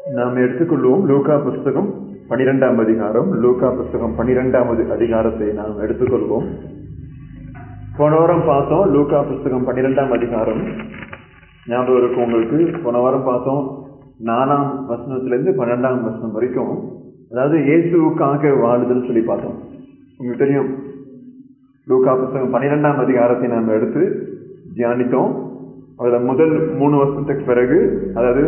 நாம் எடுத்துக்கொள்வோம் லூக்கா புஸ்தகம் 12ஆம் அதிகாரம். லூக்கா புஸ்தகம் 12வது அதிகாரத்தை நாம் எடுத்துக்கொள்வோம். போன வாரம் பார்த்தோம் லூக்கா புஸ்தகம் 12ஆம் அதிகாரம். ஞாபகம் இருக்கும் உங்களுக்கு? போன வாரம் பார்த்தோம் 4ஆம் வசனத்திலிருந்து 12ஆம் வசனம் வரைக்கும், அதாவது இயேசுவுக்காக வாழுதல் சொல்லி பார்த்தோம். உங்களுக்கு தெரியும், லூக்கா புஸ்தகம் 12ஆம் அதிகாரத்தை நாம் எடுத்து தியானித்தோம். அதில் முதல் 3 வருஷத்துக்கு பிறகு, அதாவது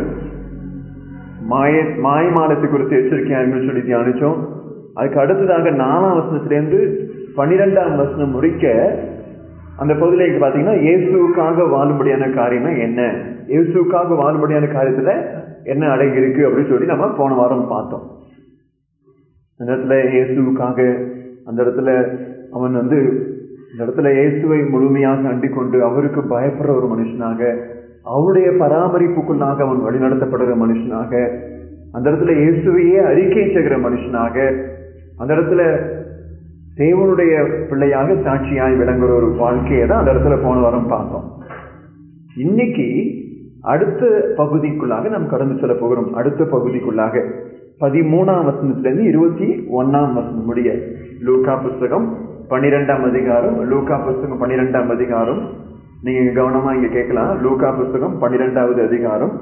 மாயமானத்தை குறித்து எச்சரிக்கையாக சொல்லி தியானிச்சோம். அதுக்கு அடுத்ததாக 4ஆம் வசனத்திலிருந்து 12ஆம் வசனம் முடிக்க அந்த பகுதியில பாத்தீங்கன்னா இயேசுக்காக வாழும்படியான காரியம்னா என்ன, இயேசுக்காக வாழும்படியான காரியத்துல என்ன அடங்கி இருக்கு அப்படின்னு சொல்லி நம்ம போன வாரம் பார்த்தோம். அந்த இடத்துல இயேசுக்காக, அந்த இடத்துல அவன் இந்த இடத்துல இயேசுவை முழுமையாக அண்டிக் கொண்டு அவருக்கு பயப்படுற ஒரு மனுஷனாக, அவருடைய பராமரிப்புக்குள்ளாக அவன் வழிநடத்தப்படுகிற மனுஷனாக, அந்த இடத்துல இயேசுவையே அறிக்கை செய்கிற மனுஷனாக, அந்த இடத்துல தேவனுடைய பிள்ளையாக சாட்சியாய் விளங்குற ஒரு வாழ்க்கையை தான் அந்த இடத்துல போன வாரம் பார்த்தோம். இன்னைக்கு அடுத்த பகுதிக்குள்ளாக நாம் கடந்து செல்ல போகிறோம். அடுத்த பகுதிக்குள்ளாக 13ஆம் வசனத்திலிருந்து 21ஆம் வசனம் முடிய லூக்கா புஸ்தகம் 12ஆம் அதிகாரம். லூக்கா புஸ்தகம் 12ஆம் அதிகாரம் நீங்க கவனமா இங்க கேட்கலாம். லூக்கா புஸ்தகம் 12வது அதிகாரம்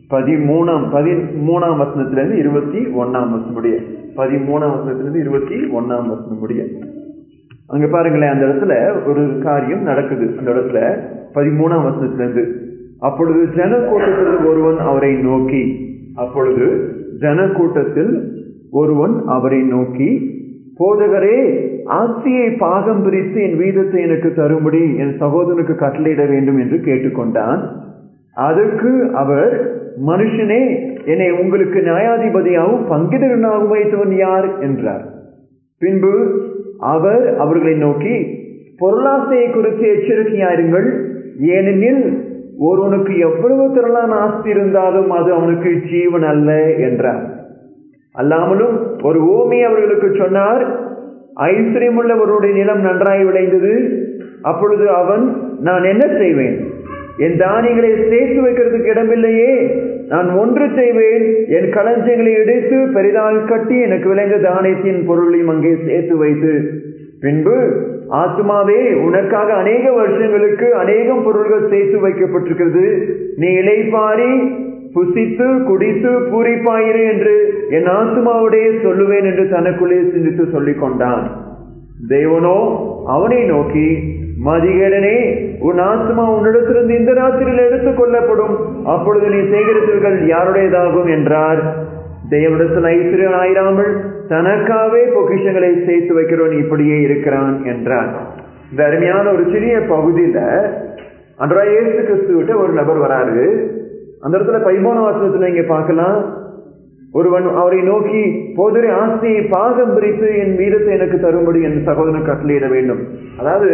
13ஆம் வசனத்திலிருந்து 21ஆம் வசனம் முடிய, 13ஆம் வசனத்திலிருந்து 21ஆம் வசனம் முடிய. அங்க பாருங்களேன், அந்த இடத்துல ஒரு காரியம் நடக்குது. அந்த இடத்துல 13ஆம் வசனத்திலிருந்து, அப்பொழுது ஜனக்கூட்டத்தில் ஒருவன் அவரை நோக்கி, அப்பொழுது ஜனக்கூட்டத்தில் ஒருவன் அவரை நோக்கி, போதகரே, ஆஸ்தியை பாகம் பிரித்து என் வீதத்தை எனக்கு தரும்படி என் சகோதரனுக்கு கட்டளையிட வேண்டும் என்று கேட்டுக்கொண்டான். அதற்கு அவர், மனுஷனே, என்னை உங்களுக்கு நியாயாதிபதியாகவும் பங்கிடனாகவும் வைத்தவன் யார் என்றார். பின்பு அவர் அவர்களை நோக்கி, பொருளாசையை குறித்து எச்சரிக்கையாயிருங்கள், ஏனெனில் ஒருவனுக்கு எவ்வளவு திரளான ஆஸ்தி இருந்தாலும் அது அவனுக்கு ஜீவன் அல்ல என்றார். அல்லாமலும் ஒரு ஓமை அவர்களுக்கு சொன்னார். ஐஸ்வர்யமுள்ளவருடைய நிலம் நன்றாய் விளைந்தது. அப்பொழுது அவன், நான் என்ன செய்வேன், என் தானியங்களை சேர்த்து வைக்கிறதுக்கு இடமில்லையே, நான் ஒன்று செய்வேன், என் களஞ்சியங்களை இடித்து பெரிதாக கட்டி எனக்கு விளைந்த தானியத்தின் பொருளையும் அங்கே சேர்த்து வைத்து, பின்பு ஆத்துமாவே, உனக்காக அநேக வருஷங்களுக்கு அநேகம் பொருள்கள் சேர்த்து வைக்கப்பட்டிருக்கிறது, நீ இளைப்பாரி புசித்து குடித்து பூரிப்பாயிரு என்று என் ஆத்துமாவுடைய சொல்லுவேன் என்று தனக்குள்ளே சிந்தித்து சொல்லிக் கொண்டான். தேவனோ அவனை நோக்கி, மதிகேடனே, உன் ஆத்மா உன்னிடத்திலிருந்து இந்த ராத்திரியில் எடுத்துக் கொள்ளப்படும், அப்பொழுது நீ சேகரித்தவர்கள் யாருடையதாகும் என்றார். தேவனிடத்தில் ஐஸ்வர்யம் ஆயிராமல் தனக்காகவே பொக்கிஷங்களை சேர்த்து வைக்கிறவன் இப்படியே இருக்கிறான் என்றான். இந்த அருமையான ஒரு சிறிய பகுதியில அன்றைய இயேசு கிறிஸ்துவிட்ட ஒரு நபர் வராரு. அந்த இடத்துல 13ஆம் வசனத்துல இங்க பார்க்கலாம், ஒருவன் அவரை நோக்கி, போதகரே, ஆஸ்தியை பாகம் பிரித்து என் வீதத்தை எனக்கு தரும்படி என் சகோதரனுக்கு கட்டளையிட வேண்டும். அதாவது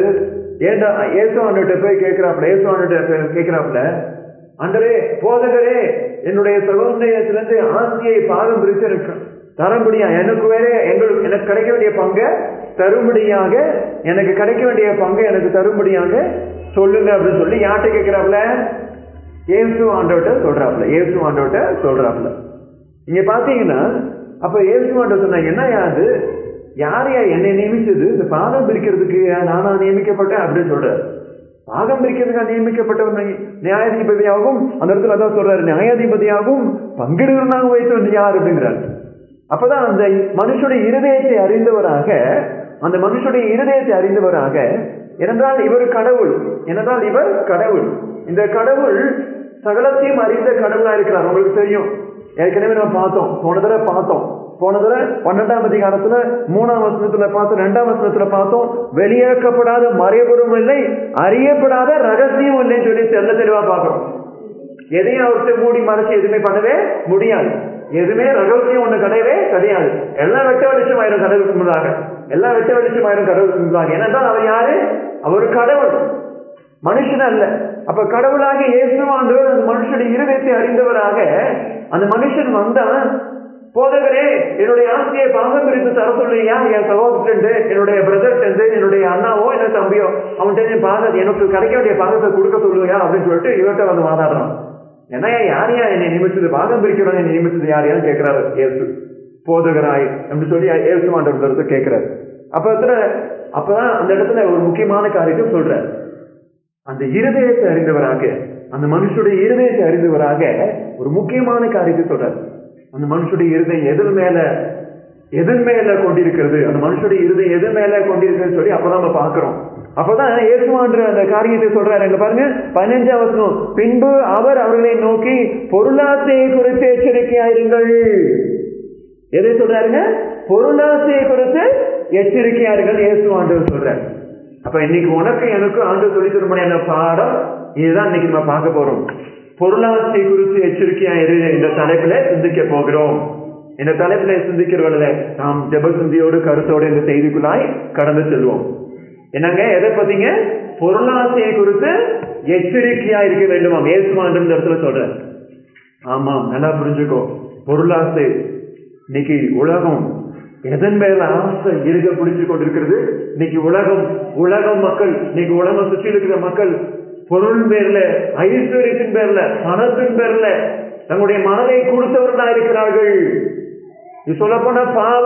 இயேசு ஆண்டவர்கிட்ட போய் கேட்கிறாப்புல, இயேசு ஆண்டவர்கிட்ட கேட்கிறாப்புல, ஆண்டவரே, போதகரே, என்னுடைய சகோதரத்திலிருந்து ஆஸ்தியை பாகம் பிரித்து எனக்கு தரும்படியா, எனக்கு வேற எனக்கு கிடைக்க வேண்டிய பங்கை தரும்படியாக, எனக்கு கிடைக்க வேண்டிய பங்கை எனக்கு தரும்படியாக சொல்லுங்க அப்படின்னு சொல்லி யார்கிட்ட கேட்கிறாப்புல? இயேசு ஆண்டவர்கிட்ட சொல்றாப்புல. இயேசு ஆண்டவர்கிட்ட சொல்றாப்புல. இங்க பாத்தீங்கன்னா, அப்ப இயேசு ஆண்டவர் சொன்னாங்க, என்ன யாது, யாரையா என்னை நியமிச்சது இந்த பாகம் பிரிக்கிறதுக்கு? நானா நியமிக்கப்பட்டேன் அப்படின்னு சொல்றாரு. பாகம் பிரிக்கிறதுக்கு நியமிக்கப்பட்டவன் நியாயாதிபதியாகவும், அந்த இடத்துல அதான் சொல்றாரு, நியாயாதிபதியாகவும் பங்கிடுவனாகவும் வைத்தவன் யார் அப்படிங்கிறாரு. அப்பதான் அந்த மனுஷனுடைய இருதயத்தை அறிந்தவராக, அந்த மனுஷனுடைய இருதயத்தை அறிந்தவராக, ஏனென்றால் இவர் கடவுள், ஏனென்றால் இவர் கடவுள், இந்த கடவுள் சகலத்தையும் அறிந்த கடவுளா இருக்கிறார். உங்களுக்கு தெரியும், ஏற்கனவே நம்ம பார்த்தோம், போன தடவை 12ஆம் அதிகாரத்துல 3ஆம் வசனத்துல பார்த்தோம், 2ஆம் வசனத்துல பார்த்தோம், வெளியேற்கப்படாத மறைபொருளும் இல்லை, அறியப்படாத ரகசியம் இல்லைன்னு சொல்லி தெளிவா பார்க்கிறோம். எதையும் அவர்கிட்ட மூடி மறைச்சு எதுவுமே பண்ணவே முடியாது. எதுவுமே ரகசியம் ஒண்ணு கிடையவே கிடையாது. எல்லாம் வெட்ட வெளிச்சம் ஆயிரும் கடவுளுக்கு முன்னாக, எல்லாம் வெட்ட வெளிச்சம் ஆயிரும் கடவுளுக்கு முன்னாக. ஏனென்றால் அவர் யாரு? அவர் கடவுள், மனுஷன் அல்ல. அப்ப கடவுளாக இயேசுவாண்டவர் அந்த மனுஷனுடைய இருதயத்தை அறிந்தவராக அந்த மனுஷன் வந்தான். போதகரே, என்னுடைய ஆஸ்தியை பாகம் பிரித்து தர சொல்லியா, என் சகோதரன், என்னுடைய பிரதர்ட்டு, என்னுடைய அண்ணாவோ என்ன தம்பியோ அவன்கிட்ட பாகம் எனக்கு கிடைக்க வேண்டிய பாகத்தை கொடுக்க சொல்லுவியா அப்படின்னு சொல்லிட்டு இவர்கிட்ட வந்து வாதாடுறான். ஏன்னா யாரையா என்னை நியமிச்சது, பாகம் பிரிக்கிறவங்க என்னை நியமிச்சது யாரையான்னு கேட்கிறாரு இயேசு. போதகராய் அப்படின்னு சொல்லி இயேசுவாண்டவர்கிட்ட கேட்கிறாரு. அப்பதான் அந்த இடத்துல ஒரு முக்கியமான காரியத்தை சொல்றாரு. அந்த இருதயத்தை அறிந்தவராக, அந்த மனுஷனுடைய இருதயத்தை அறிந்தவராக ஒரு முக்கியமான காரியத்தை சொல்றாரு. அந்த மனுஷனுடைய இருதயம் எதன் மேல கொண்டிருக்கிறது, அந்த மனுஷனுடைய இருதயம் எதன் மேல கொண்டிருக்கிறது சொல்லி அப்பதான் நம்ம பாக்குறோம். அப்பதான் இயேசுவான்ற அந்த காரியத்தை சொல்றாரு. அங்க பாருங்க 15ஆம் வசனம். பின்பு அவர் அவர்களை நோக்கி பொருளாசையை குறித்து எச்சரிக்கையாயிருங்கள். எதை சொல்றாருங்க? பொருளாசையை குறித்து எச்சரிக்கையாயிருங்கள் இயேசுவாண்டவர் சொல்றாரு. அப்ப இன்னைக்கு உனக்கு எனக்கு ஆண்டு சொல்லி தரும்படியான பாடம் இதுதான் இன்னைக்கு நம்ம பார்க்க போறோம். பொருளாசை குறித்து எச்சரிக்கையாயிரு இந்த தலைப்புல சிந்திக்க போகிறோம். இந்த தலைப்புல சிந்திக்கிறவர்கள நாம் ஜெப சிந்தியோடு கருத்தோடு இந்த செய்திக்குள்ளாய் கடந்து செல்வோம். என்னங்க, எதை பத்திங்க? பொருளாசையை குறித்து எச்சரிக்கையா இருக்க வேண்டுமாம் இயேசுவாண்டவர் இந்த இடத்துல சொல்ற. ஆமா, நல்லா புரிஞ்சுக்கோ. பொருளாசை இன்னைக்கு உலகம் எதன் மேல ஆசை இருக பிடிச்சு கொண்டிருக்கிறது. இன்னைக்கு உலகம் மக்கள், இன்னைக்கு உலகம் சுற்றி இருக்கிற மக்கள் பொருள் பேர்ல, ஐஸ்வர்யத்தின் பேர்ல, பணத்தின் பேர்ல தங்களுடைய மனதை கொடுத்தவர்களா இருக்கிறார்கள். இது சொல்லப்போன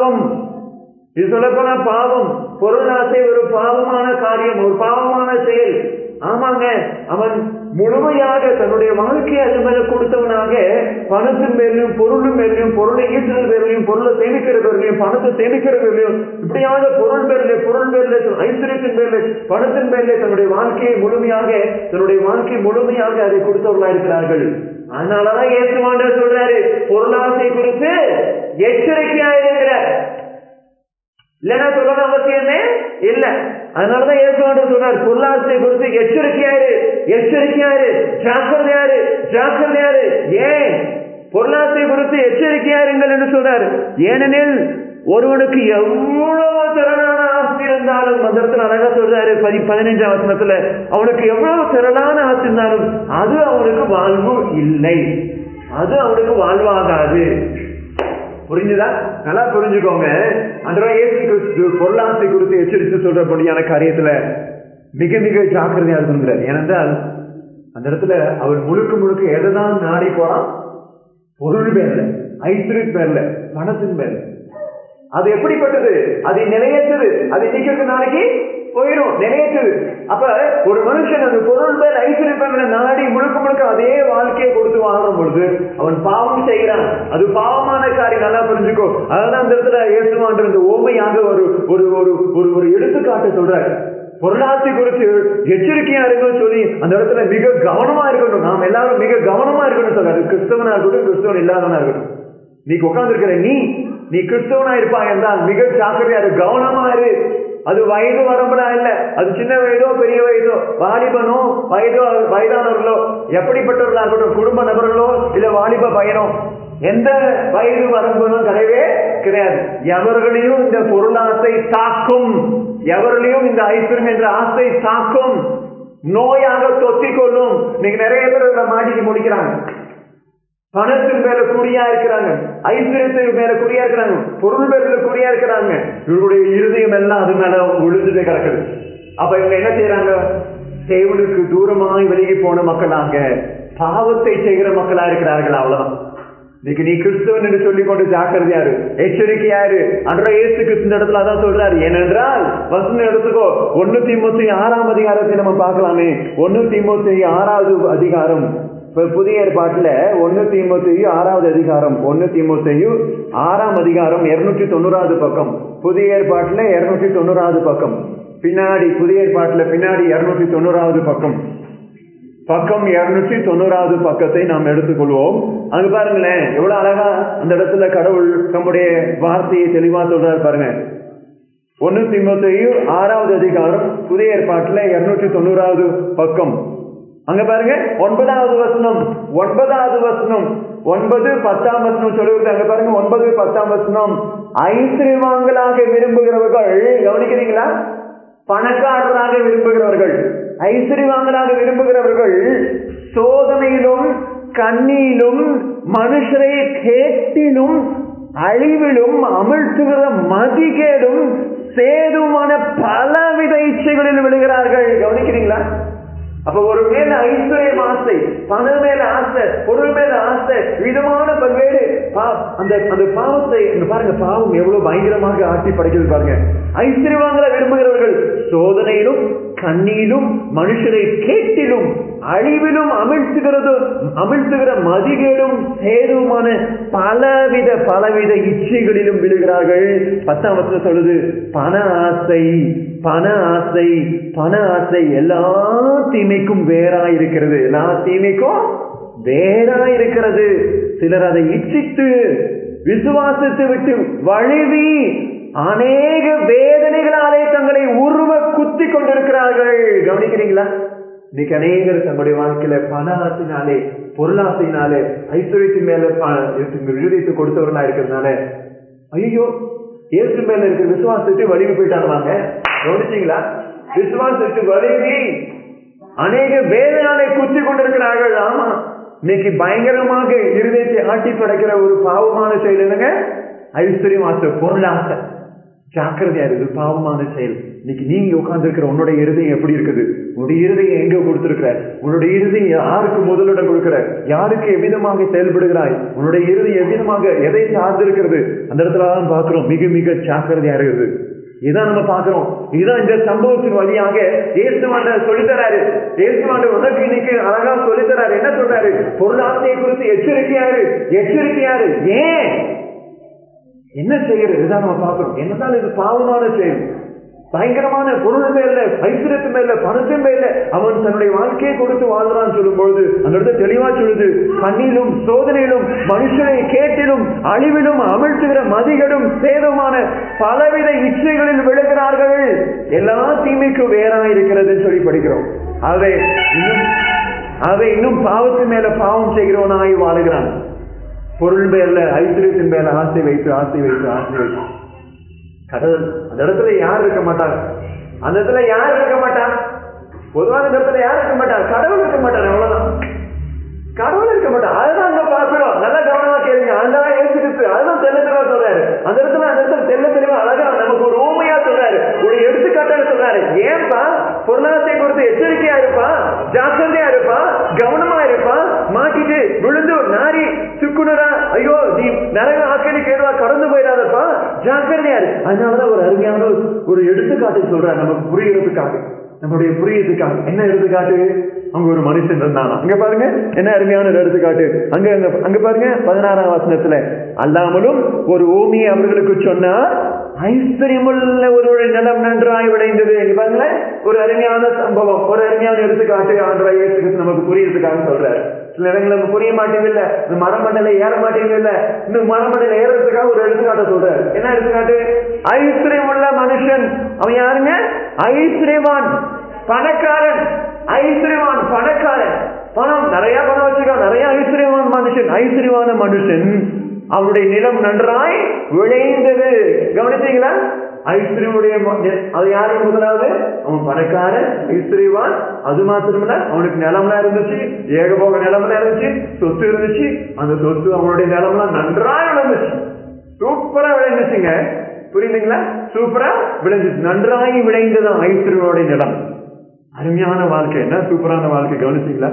பாவம். பொருளாசை ஒரு பாவமான காரியம், ஒரு பாவமான செயல். ஆமாங்க, அவன் முழுமையாக தன்னுடைய வாழ்க்கையை அது மேல கொடுத்தவனாக பணத்தின் மேலையும் பொருளின் மேலையும், பொருளை ஈட்டுதல் பேர்லையும், பொருளை சேமிக்கிற பேர்லையும், பணத்தை சேமிக்கிற பேர்லையும், இப்படியாக பொருள் பேர்ல ஐஸ்வர்யத்தின் பேர்ல, பணத்தின் பேர்ல தன்னுடைய வாழ்க்கையை முழுமையாக அதை கொடுத்தவர்களா இருக்கிறார்கள். அதனாலதான் இயேசுவாண்டவர் சொல்றாரு, பொருளாசை குறித்து எச்சரிக்கையா இருக்கிறார். இல்லைன்னா சொல்லணும் அவசியமே இல்ல. அதனாலதான் இயேசுவாண்டவர் சொல்றார், பொருளாசை குறித்து எச்சரிக்கையாரு, ஜாக்கிரதையாரு. ஏன் பொருளாசை குறித்து எச்சரிக்கையாருங்கள் என்று சொல்றாரு? ஏனெனில் ஒருவனுக்கு எவ்வளவு திரளான ஆஸ்தி இருந்தாலும், அந்த இடத்துல அழகா சொல்றாரு 15ஆம் வசனத்துல, அவனுக்கு எவ்வளவு திரளான ஆஸ்தி இருந்தாலும் அது அவனுக்கு வாழ்வு இல்லை, அது அவனுக்கு வாழ்வாகாது. புரிஞ்சுதா? நல்லா புரிஞ்சுக்கோங்க. அந்த இயேசு கிறிஸ்து பொருளாசை குறித்து எச்சரித்து சொல்றபடியான காரியத்துல மிக மிக ஜாக்கிரதையா இருக்கிறார். ஏனென்றால் அந்த இடத்துல அவர் முழுக்க எதைதான் நாடி போறான்? பொருள் பேர்ல, ஐஸ்வர்ய பேர்ல, பணத்தின் பேர்ல. அது எப்படிப்பட்டது? அது நிலையற்றது. அது இன்னைக்கு நாளைக்கு போயிடும், நிலையற்றது. அப்ப ஒரு மனுஷன் அந்த பொருள் பேர், ஐஸ்வர்ய பேர்ல நாடி முழுக்க அதே வாழ்க்கையை கொடுத்து வாழும் பொழுது அவன் பாவம் செய்கிறான். அது பாவமான காரியம். நல்லா புரிஞ்சுக்கோ. அதான் அந்த இடத்துல இயேசுவாண்டவர் இந்த ஓமையாக ஒரு எடுத்துக்காட்டு சொல்றாரு. பொருளாசை குறித்து எச்சரிக்கையா இருக்கணும் சொல்லி அந்த இடத்துல மிக கவனமா இருக்கணும். நாம் எல்லாரும் மிக கவனமா இருக்கணும் சொல்றாரு. கிறிஸ்தவனா இருக்கட்டும், கிறிஸ்தவன் இல்லாதவனா இருக்கட்டும். நீ உட்கார்ந்து இருக்கிற நீ கிறிஸ்தவனா இருப்பாங்க என்றால் மிக ஜாக்கிரதையா இரு, கவனமா இரு. அது வயது வரம்புனா இல்ல, அது சின்ன வயதோ பெரிய வயதோ, வாலிபனோ வயதானவர்களோ, எப்படிப்பட்டவர்களா இருக்கட்டும், குடும்ப நபர்களோ இல்ல வாலிப பையனோ, எந்த வயது வரம்பும் கிடையவே கிடையாது. எவர்களையும் இந்த பொருளாசை தாக்கும், எவர்களையும் இந்த ஐஸ்வர்யம் என்ற ஆசை தாக்கும், நோயாக தொத்திக்கொள்ளும். நீங்க நிறைய பேர் மாட்டிக்கு முடிக்கிறாங்க. பணத்தின் மேல குறியா இருக்கிறாங்க, ஐஸ்வர்யத்தின் மேல குறியா இருக்கிறாங்க, பொருள் மேல குறியா இருக்கிறாங்க. இவருடைய இருதயம் எல்லாம் அது மேல விழுந்துட்டே கிடக்குது. அப்ப இவங்க என்ன செய்யறாங்க? தேவனுக்கு தூரமாய் விலகி போன மக்களாக, பாவத்தை செய்கிற மக்களா இருக்கிறார்கள். அவ்வளவுதான். இன்னைக்கு நீ கிறிஸ்தவன் என்று சொல்லிக் கொண்டு ஜாக்கிரதையாரு, எச்சரிக்கையாரு. அன்ற இயேசு கிறிஸ்து இடத்துல அதான் சொல்றாரு. ஏனென்றால் வசனம் எடுத்துக்கோ, 1 தீமோத்தேயு 6ஆம் அதிகாரத்தை நம்ம பார்க்கலாமே. 1 தீமோத்தேயு 6வது அதிகாரம், புதிய ஏற்பாட்டுல 1 தீமோத்தேயு 6வது அதிகாரம், 1 தீமோத்தேயு 6ஆம் அதிகாரம் 290வது பக்கம். புதிய ஏற்பாட்டுல 290வது பக்கம். பின்னாடி புதிய ஏற்பாட்டுல பின்னாடி 290வது பக்கம். 290வது பக்கத்தை நாம் எடுத்துக்கொள்வோம். அங்க பாருங்களேன், எவ்வளவு அழகா அந்த இடத்துல கடவுள் நம்முடைய வார்த்தையை தெளிவா சொல்றாரு பாருங்க. 1 தீமோத்தேயு 6வது அதிகாரம், புதிய ஏற்பாட்டுல 290வது பக்கம். அங்க பாருங்க 9வது வசனம், 9 10ஆம் வசனம் சொல்லுவது. அங்க பாருங்க 9 10ஆம் வசனம். ஐஸ்வர்யவான்களாக விரும்புகிறவர்கள், கவனிக்கிறீங்களா? பணக்காரராக விரும்புகிறவர்கள், ஐஸ்வர்யவான்களாக விரும்புகிறவர்கள் சோதனையிலும் கண்ணியிலும் மனுஷரை கேட்டிலும் அழிவிலும் அமிழ்த்துகிற மதிகேடும் சேதுமான பலவித இச்சைகளில் விழுகிறார்கள். கவனிக்கிறீங்களா? அப்ப ஒரு மேல ஐஸ்வர்யம் ஆசை, பணம் மேல ஆசை, பொருள் மேல ஆசை, விதமான பல்வேறு அந்த பாவத்தை பாருங்க. பாவம் எவ்வளவு பயங்கரமாக ஆட்டி படைக்கிறது பாருங்க. ஐஸ்வர்யவான்களை விரும்புகிறவர்கள் சோதனையிலும் கண்ணியிலும் மனுஷரை கேட்டிலும் அழிவிலும் அமிழ்த்துகிற மதிகேடும் சேதுமான பலவித இச்சைகளிலும் விழுகிறார்கள். 10ஆம் வசனம் சொல்லுது, பண ஆசை எல்லா தீமைக்கும் வேறாயிருக்கிறது. எல்லா தீமைக்கும் வேறாயிருக்கிறது. சிலர் அதை இச்சித்து விசுவாசத்தை விட்டு வழுவி அநேக வேதனைகளாலே தங்களை உருவ குத்தி கொண்டிருக்கிறார்கள். கவனிக்கிறீங்களா? இன்னைக்கு அநேகர் தங்களுடைய வாழ்க்கையில பண ஆசையினாலே, பொருளாசையினாலே, ஐஸ்வர்யத்தின் மேல விருதத்தை கொடுத்தவர்களா இருக்கிறதுனால ஐயோ இயேசு மேல இருக்கிற விசுவாசத்தை வலிவு போயிட்டாங்க. கவனிச்சீங்களா? விசுவாசத்தை வலிவி அநேக வேதனாலே குத்தி கொண்டிருக்கிறார்கள். ஆமா, இன்னைக்கு பயங்கரமாக இருதயத்தை ஆட்டி படைக்கிற ஒரு பாவமான செயல் என்னங்க? ஐஸ்வர்யம் ஆசை, பொருளாசை. ஜாக்கிரதையா இருக்கு, பாவமான செயல். இன்னைக்கு நீங்க உட்கார்ந்து இருக்கிற உன்னுடைய இருதயம் எப்படி இருக்குது? உன்னுடைய இருதயம் எங்க கொடுத்திருக்கிற? உன்னுடைய இருதயம் யாருக்கு முதலிடம் கொடுக்கிற? யாருக்கு எவ்விதமாக செயல்படுகிறாய்? உன்னுடைய இருதயம் எவ்விதமாக எதை சார்ந்து இருக்கிறது? அந்த இடத்துலதான் பாக்குறோம் மிக மிக ஜாக்கிரதையா இருக்குது. இதான் நம்ம பாக்குறோம். இதுதான் இந்த சம்பவத்தின் வழியாக இயேசுவாண்டவர் சொல்லித்தராரு. இயேசுவாண்டவர் உனக்கு இன்னைக்கு அழகா சொல்லித்தராரு. என்ன சொல்றாரு? பொருளாசையை குறித்து எச்சரிக்கையாரு. ஏன் என்ன செய்யறது? இதுதான் நம்ம பாக்குறோம். என்னதான் இது பாவமான செயல். பயங்கரமான பொருள் மேல, ஐஸ்வர்யத்து மேல, பணத்தின் மேல அவன் தன்னுடைய வாழ்க்கையை கொடுத்து வாழ்றான்னு சொல்லும் பொழுது அந்த இடத்துல தெளிவா சொல்லுது, கண்ணிலும் சோதனையிலும் மனுஷனை கேட்டிலும் அழிவிலும் அமிழ்த்துகிற மதிகளும் சேதமான பலவித இச்சைகளில் விழுகிறார்கள். எல்லா தீமைக்கும் வேறா இருக்கிறது சொல்லி படிக்கிறோம். அதை இன்னும் பாவத்தின் மேல பாவம் செய்கிறவனாய் வாழுகிறான். பொருள் மேல, ஐஸ்வர்யத்தின் மேல ஆசை வைத்து கடவுள் அந்த இடத்துல யார் இருக்க மாட்டார்? அந்த இடத்துல யார் இருக்க மாட்டார்? பொதுவாக இந்த இடத்துல யார் இருக்க மாட்டார்? கடவுள் இருக்க மாட்டார். அவ்வளவுதான், கடவுள் இருக்க மாட்டார். அதுதான் அங்க பாக்குறோம். நல்லா கவனமா கேளுங்க. அதுதான் ஏசுகிறிஸ்து அதுதான் தெல்ல தெளிவா சொல்றாரு. அந்த இடத்துல தெல்ல தெளிவா அழகா நமக்கு ஒரு ஊமையா சொல்றாரு, ஒரு எடுத்துக்காட்டாக சொல்றாரு. ஏன்பா பொருளாதாரத்தை கொடுத்து எச்சரிக்கையா இருப்பா, ஜாக்கிரதையா இருப்பா, கவனமா இருப்பா, மாட்டிட்டு விழுந்து நாரி சுக்குனரா ஐயோ நீ நரக ஆக்கடிக்கு ஏதுவா கடந்து போயிடாதப்பா, ஜாக்கிரதையா இரு. அதனாலதான் ஒரு அருமையான ஒரு எடுத்துக்காட்டு சொல்றாரு நமக்கு புரியறதுக்காக, நம்மளுடைய புரியறதுக்காக. என்ன எடுத்துக்காட்டு? அங்க ஒரு மனுஷன் இருந்தானா. அங்க பாருங்க என்ன அருமையான ஒரு எடுத்துக்காட்டு. அங்க பாருங்க 16ஆம் வசனத்துல, அல்லாமலும் ஒரு ஊமையை அவர்களுக்கு சொன்னார், ஐஸ்வர்யமுள்ள ஒருவருடைய நிலம் நன்றாய் விளைந்தது. இங்க பாருங்களேன், ஒரு அருமையான சம்பவம், ஒரு அருமையான எடுத்துக்காட்டு ஆண்டவராகிய இயேசு கிறிஸ்து நமக்கு புரியறதுக்காக சொல்றாரு. சில இடங்கள் நம்ம புரிய மாட்டேங்கல, இந்த மரமண்டல ஏற மாட்டேங்கல, இன்னும் மரமண்டல ஏறதுக்காக ஒரு எடுத்துக்காட்ட சொல்றாரு. என்ன எடுத்துக்காட்டு? ஐஸ்வர்யம் உள்ள மனுஷன். அவன் யாருங்க? ஐஸ்வர்யவான், பணக்காரன். ஐஸ்வர்யவான், பணக்காரன், பணம் நிறைய பணம் வச்சிருக்கான், நிறைய ஐஸ்வர்யவான மனுஷன் அவனுடைய நிலம் நன்றாய் விளைந்தது. கவனிச்சீங்களா? ஐஸ்வர்யனுடைய அது யாருக்கு? முதலாவது அவன் பணக்காரன், ஐஸ்வர்யவான். அது மாத்திரமில்ல, அவனுக்கு நிலம்லாம் இருந்துச்சு, ஏகபோக நிலம்லாம் இருந்துச்சு, சொத்து இருந்துச்சு. அந்த சொத்து அவனுடைய நிலம்லாம் நன்றாய் விளைஞ்சிச்சு, சூப்பரா விளைஞ்சிச்சுங்க. புரியுதுங்களா? சூப்பரா விளைஞ்சிச்சு, நன்றாய் விளைந்ததான் ஐஸ்வர்யனுடைய நிலம். அருமையான வாழ்க்கை, என்ன சூப்பரான வாழ்க்கை. கவனிச்சீங்களா?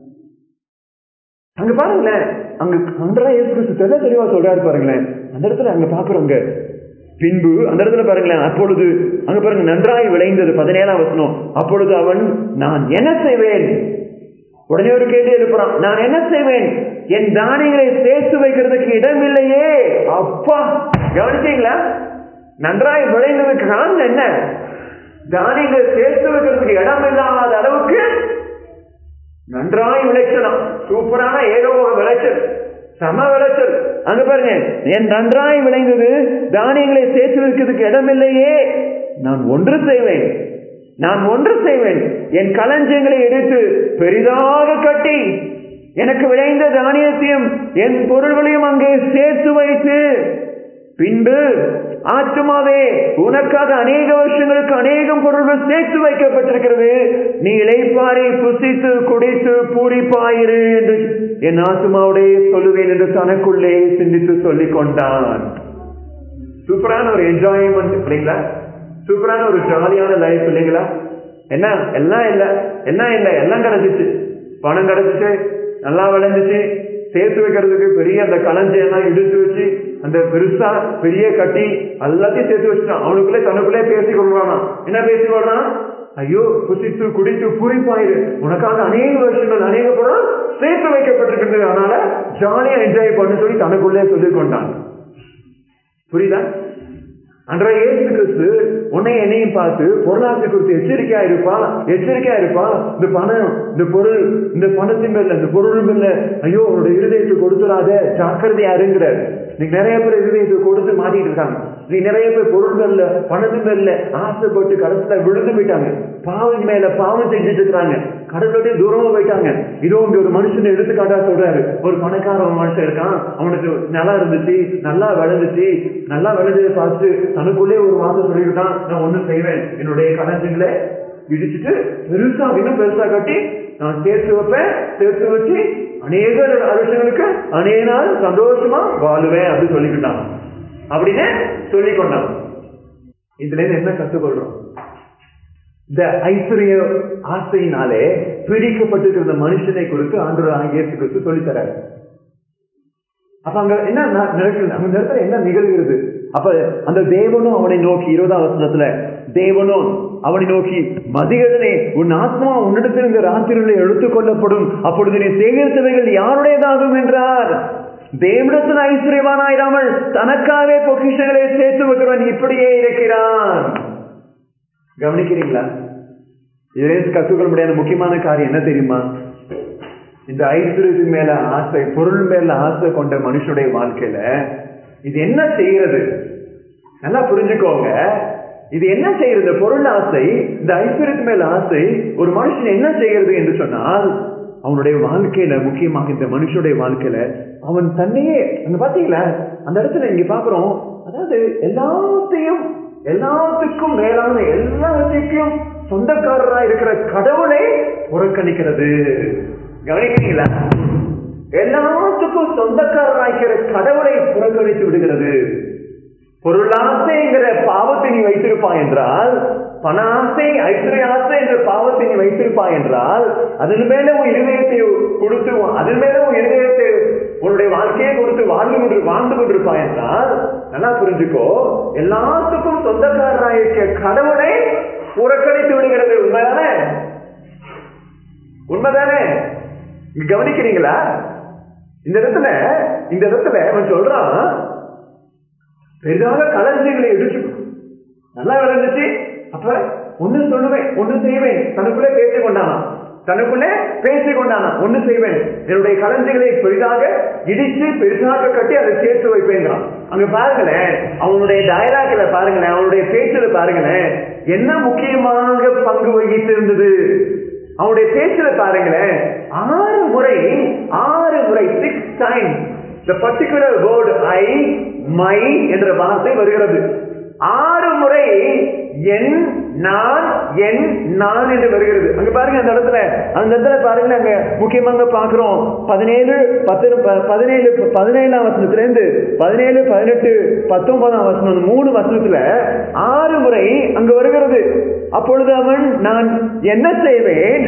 அங்க பாருங்களேன், அங்க அன்றா இயேசு கிறிஸ்து தெளிவா சொல்றாரு பாருங்களேன். அந்த இடத்துல அங்க பாக்குறோங்க. பின்பு அந்த இடத்துல பாருங்களேன், அப்பொழுது அங்க பாருங்க நன்றாய் விளைந்தது 17ஆம் வசனம். அப்பொழுது அவன், நான் என்ன செய்வேன்? உடனே ஒரு கேள்வி எழுப்புறான், நான் என்ன செய்வேன்? என் தானியங்களை சேர்த்து வைக்கிறதுக்கு இடம் இல்லையே. அப்பா, கவனிச்சீங்களா? நன்றாய் விளைந்ததுக்கு காரணம் என்ன? தானியங்களை சேர்த்து வைக்கிறதுக்கு இடம் இல்லாத அளவுக்கு நன்றாய் விளைச்சலாம், சூப்பரான ஏகபோக விளைச்சல், சம விளைச்சல். அங்க பாருங்க, என் நன்றாய் விளைந்தது, தானியங்களை சேர்த்து வைக்கிறதுக்கு இடம் இல்லையே. நான் ஒன்று செய்வேன், என் களஞ்சியங்களை எடுத்து பெரிதாக கட்டி எனக்கு விளைந்த தானியத்தையும் என் பொருள்களையும் அங்கே சேர்த்து வைத்து, பின்பு ஆத்துமாவே, உனக்காக அநேக வருஷங்களுக்கு அநேகம் பொருள்கள் சேர்த்து வைக்கப்பட்டிருக்கிறது, நீ இளைப்பாறை புசித்து குடித்து பூரிப்பாயிரு என்று என் ஆத்துமாவுடைய சொல்லுவேன் என்று தனக்குள்ளே சிந்தித்து சொல்லிக் கொண்டான். சூப்பரான ஒரு என்ஜாய்மெண்ட் இல்லைங்களா? சூப்பரான ஒரு ஜாலியான லைஃப் இல்லைங்களா? என்ன எல்லாம் இல்ல, எல்லாம் இல்ல, எல்லாம் கிடைச்சிச்சு. பணம் கிடைச்சிச்சு, நல்லா விளைஞ்சிச்சு, சேர்த்து வைக்கிறதுக்கு பெரிய அந்த களஞ்சியெல்லாம் இடிச்சு வச்சு அந்த பெருசா பெரிய கட்டி எல்லாத்தையும் சேர்த்து வச்சுட்டான். அவனுக்குள்ளே தனக்குள்ளே பேசி கொள்றானா. என்ன பேசி கொள்றான்? ஐயோ, புசித்து குடித்து பூரிப்பாயிரு, உனக்காக அநேக வருஷங்கள் அநேக பொருள் சேர்த்து வைக்கப்பட்டிருக்கிறது, அதனால ஜாலியா என்ஜாய் பண்ணு சொல்லி தனக்குள்ளே சொல்லிக் கொண்டான். புரியுதா? அன்றைய இயேசு கிறிஸ்து உன்னை என்னையும் பார்த்து பொருளாதாரத்தை குறித்து எச்சரிக்கையா இருப்பா. இந்த பணம், இந்த பொருள், இந்த பணத்தின் மேல, இந்த பொருள் மேல ஐயோ உன்னோட இருதயத்தை கொடுத்துடாத, ஜாக்கிரதையா இருங்கிறார். நீங்க நிறைய பேர் இருதயத்தை கொடுத்து மாட்டிட்டு இருக்காங்க. நீ நிறைய பேர் பொருள் மேல, பணத்தின் மேல ஆசைப்பட்டு கடைசியில விழுந்து போயிட்டாங்க. பாவம் மேல பாவம் செஞ்சுட்டு இருக்கிறாங்க, கடவுளோட தூரமா போயிட்டாங்க. இதோ இங்க ஒரு மனுஷனை எடுத்துக்காட்டா சொல்றாரு. ஒரு பணக்கார மனுஷன் இருக்கான், அவனுக்கு நல்லா இருந்துச்சு, நல்லா விளைஞ்சதை பார்த்து தனக்குள்ளே ஒரு வார்த்தை சொல்லிவிட்டான், நான் ஒண்ணு செய்வேன், என்னுடைய களஞ்சியங்களை இடிச்சுட்டு இன்னும் பெருசா கட்டி நான் சேர்த்து வச்சு அநேக வருஷங்களுக்கு அநேக நாள் சந்தோஷமா வாழுவேன் அப்படின்னு சொல்லிக்கிட்டான். அப்படின்னு சொல்லிக்கொண்டான். இதுல இருந்து என்ன கற்றுக்கொள்றோம்? இந்த ஐஸ்வர்ய ஆசையினாலே பிடிக்கப்பட்டிருக்கிற மனுஷனை குறித்து ஆண்டவர் இயேசு கிறிஸ்து சொல்லித்தராரு. அப்ப அங்க என்ன நடக்குது? அந்த இடத்துல என்ன நிகழ்கிறது? அப்ப அந்த தேவனும் அவனை நோக்கி 20ஆம் வசனத்துல தேவனும் அவனை நோக்கி, மதிகடனே, உன் ஆத்மா உன்னிடத்தில் இந்த ராத்திரியிலே எடுத்துக் கொள்ளப்படும், அப்பொழுது நீ சேகரித்தவைகள் யாருடையதாகும் என்றார். தேவனிடத்தில் ஐஸ்வர்யவானாயிராமல் தனக்காகவே பொக்கிஷங்களை சேர்த்து வைக்கிறவன் இப்படியே இருக்கிறான். கவனிக்கிறீங்களா? இதிலிருந்து கற்றுக்கொள்ள முடியாத முக்கியமான காரியம் என்ன தெரியுமா? இந்த ஐஸ்வர்யத்தின் மேல ஆசை, பொருள் மேல ஆசை கொண்ட மனுஷனுடைய வாழ்க்கையில இது என்ன செய்யறது? நல்லா புரிஞ்சுக்கோங்க. இது என்ன செய்யறது? பொருள் ஆசை, இந்த ஐஸ்வர்யத்து மேல ஆசை ஒரு மனுஷன் என்ன செய்யறது என்று சொன்னால், அவனுடைய வாழ்க்கையில, முக்கியமாக இந்த மனுஷனுடைய வாழ்க்கையில அவன் தன்னையே, அங்க பாத்தீங்களா அந்த இடத்துல இங்க பாக்குறோம், அதாவது எல்லாத்துக்கும் மேலான, எல்லாத்துக்கும் சொந்தக்காரரா இருக்கிற கடவுளை புறக்கணிக்கிறது. கவனிக்கிறீங்களா? எல்லாத்துக்கும் சொந்தக்காரராகிற கடவுளை புறக்கணித்து விடுகிறது. பொருளாசைங்கிற பாவத்தை நீ வைத்திருப்பாய் என்றால், பண ஆசை, ஐஸ்வர்ய ஆசை என்ற பாவத்தை நீ வைத்திருப்பாய் என்றால், அதன் மேல உன் இருதயத்தை கொடுத்து, அதன் மேல உன் இருதயத்தை, உன்னுடைய வாழ்க்கையை கொடுத்து வாழ்ந்து கொண்டிருப்பாய் என்றால், நல்லா புரிஞ்சுக்கோ, எல்லாத்துக்கும் சொந்தக்காரராக கடவுளை புறக்கணித்து விடுகிறது. உண்மைதானே? கவனிக்கிறீங்களா? இந்த இடத்துல அவன் சொல்றான், பெரிதாக களஞ்சியங்களை இடிச்சு நல்லா விளைஞ்சிச்சு, அப்ப ஒண்ணு சொல்லுவேன், ஒண்ணு செய்வேன், தனக்குள்ளே பேசிக் கொண்டானா, ஒண்ணு செய்வேன், என்னுடைய களஞ்சியங்களை பெரிதாக இடிச்சு பெரிதாக கட்டி அதை சேர்த்து வைப்பேங்கிறான். அங்க பாருங்களேன், அவனுடைய டயலாக்ல பாருங்களேன், அவனுடைய பேச்சுல பாருங்களேன், என்ன முக்கியமாக பங்கு வகித்து இருந்தது. அவனுடைய பேச்சுல பாருங்களேன், 6 முறை 6 times the particular word I, my என்ற வார்த்தை வருகிறது. 6 முறை என், நான் என்று வருகிறது. அங்க பாருங்க, அந்த இடத்துல பாருங்க, அங்க முக்கியமாக பாக்குறோம் 17 வசனத்துல இருந்து 17, 18, 19 வசனம், 3 வசனத்துல 6 முறை அங்க வருகிறது. அப்பொழுது அவன், நான் என்ன செய்வேன்,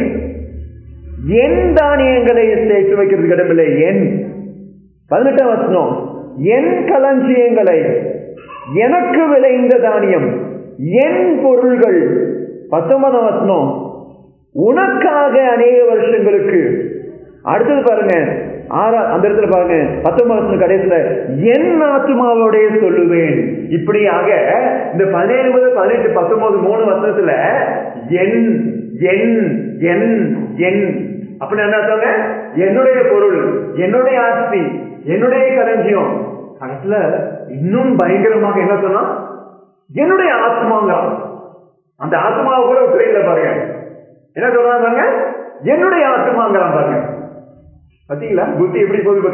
என் தானியங்களை சேர்த்து வைக்கிறது இடமில்லை. என் 18 வசனம், என் களஞ்சியங்களை, எனக்கு விளைந்த தானியம், என் பொருள்கள். 19 வசனம், உனக்காக அநேக வருஷங்களுக்கு. அடுத்தது பாருங்க, அந்த இடத்துல பாருங்க 19 வசனம் கடைசியில, என் ஆத்துமாவோட சொல்லுவேன். இப்படியாக இந்த 17, 18, 19, 3 வசனத்துல என் என் என் என் அப்படின்னு என்ன சொல்லுங்க, என்னுடைய பொருள், என்னுடைய ஆஸ்தி, என்னுடைய களஞ்சியம். கடைசியில இன்னும் பயங்கரமாக என்ன சொன்னா, என்னுடைய ஆத்மாங்கிறான். அந்த ஆத்மாவை கூட விட்டுறீங்களா பாருங்க, என்ன சொல்றாங்க பாருங்க, என்னுடைய ஆத்மாங்கிறான் பாருங்க. பாத்தீங்களா புத்தி எப்படி போகுது?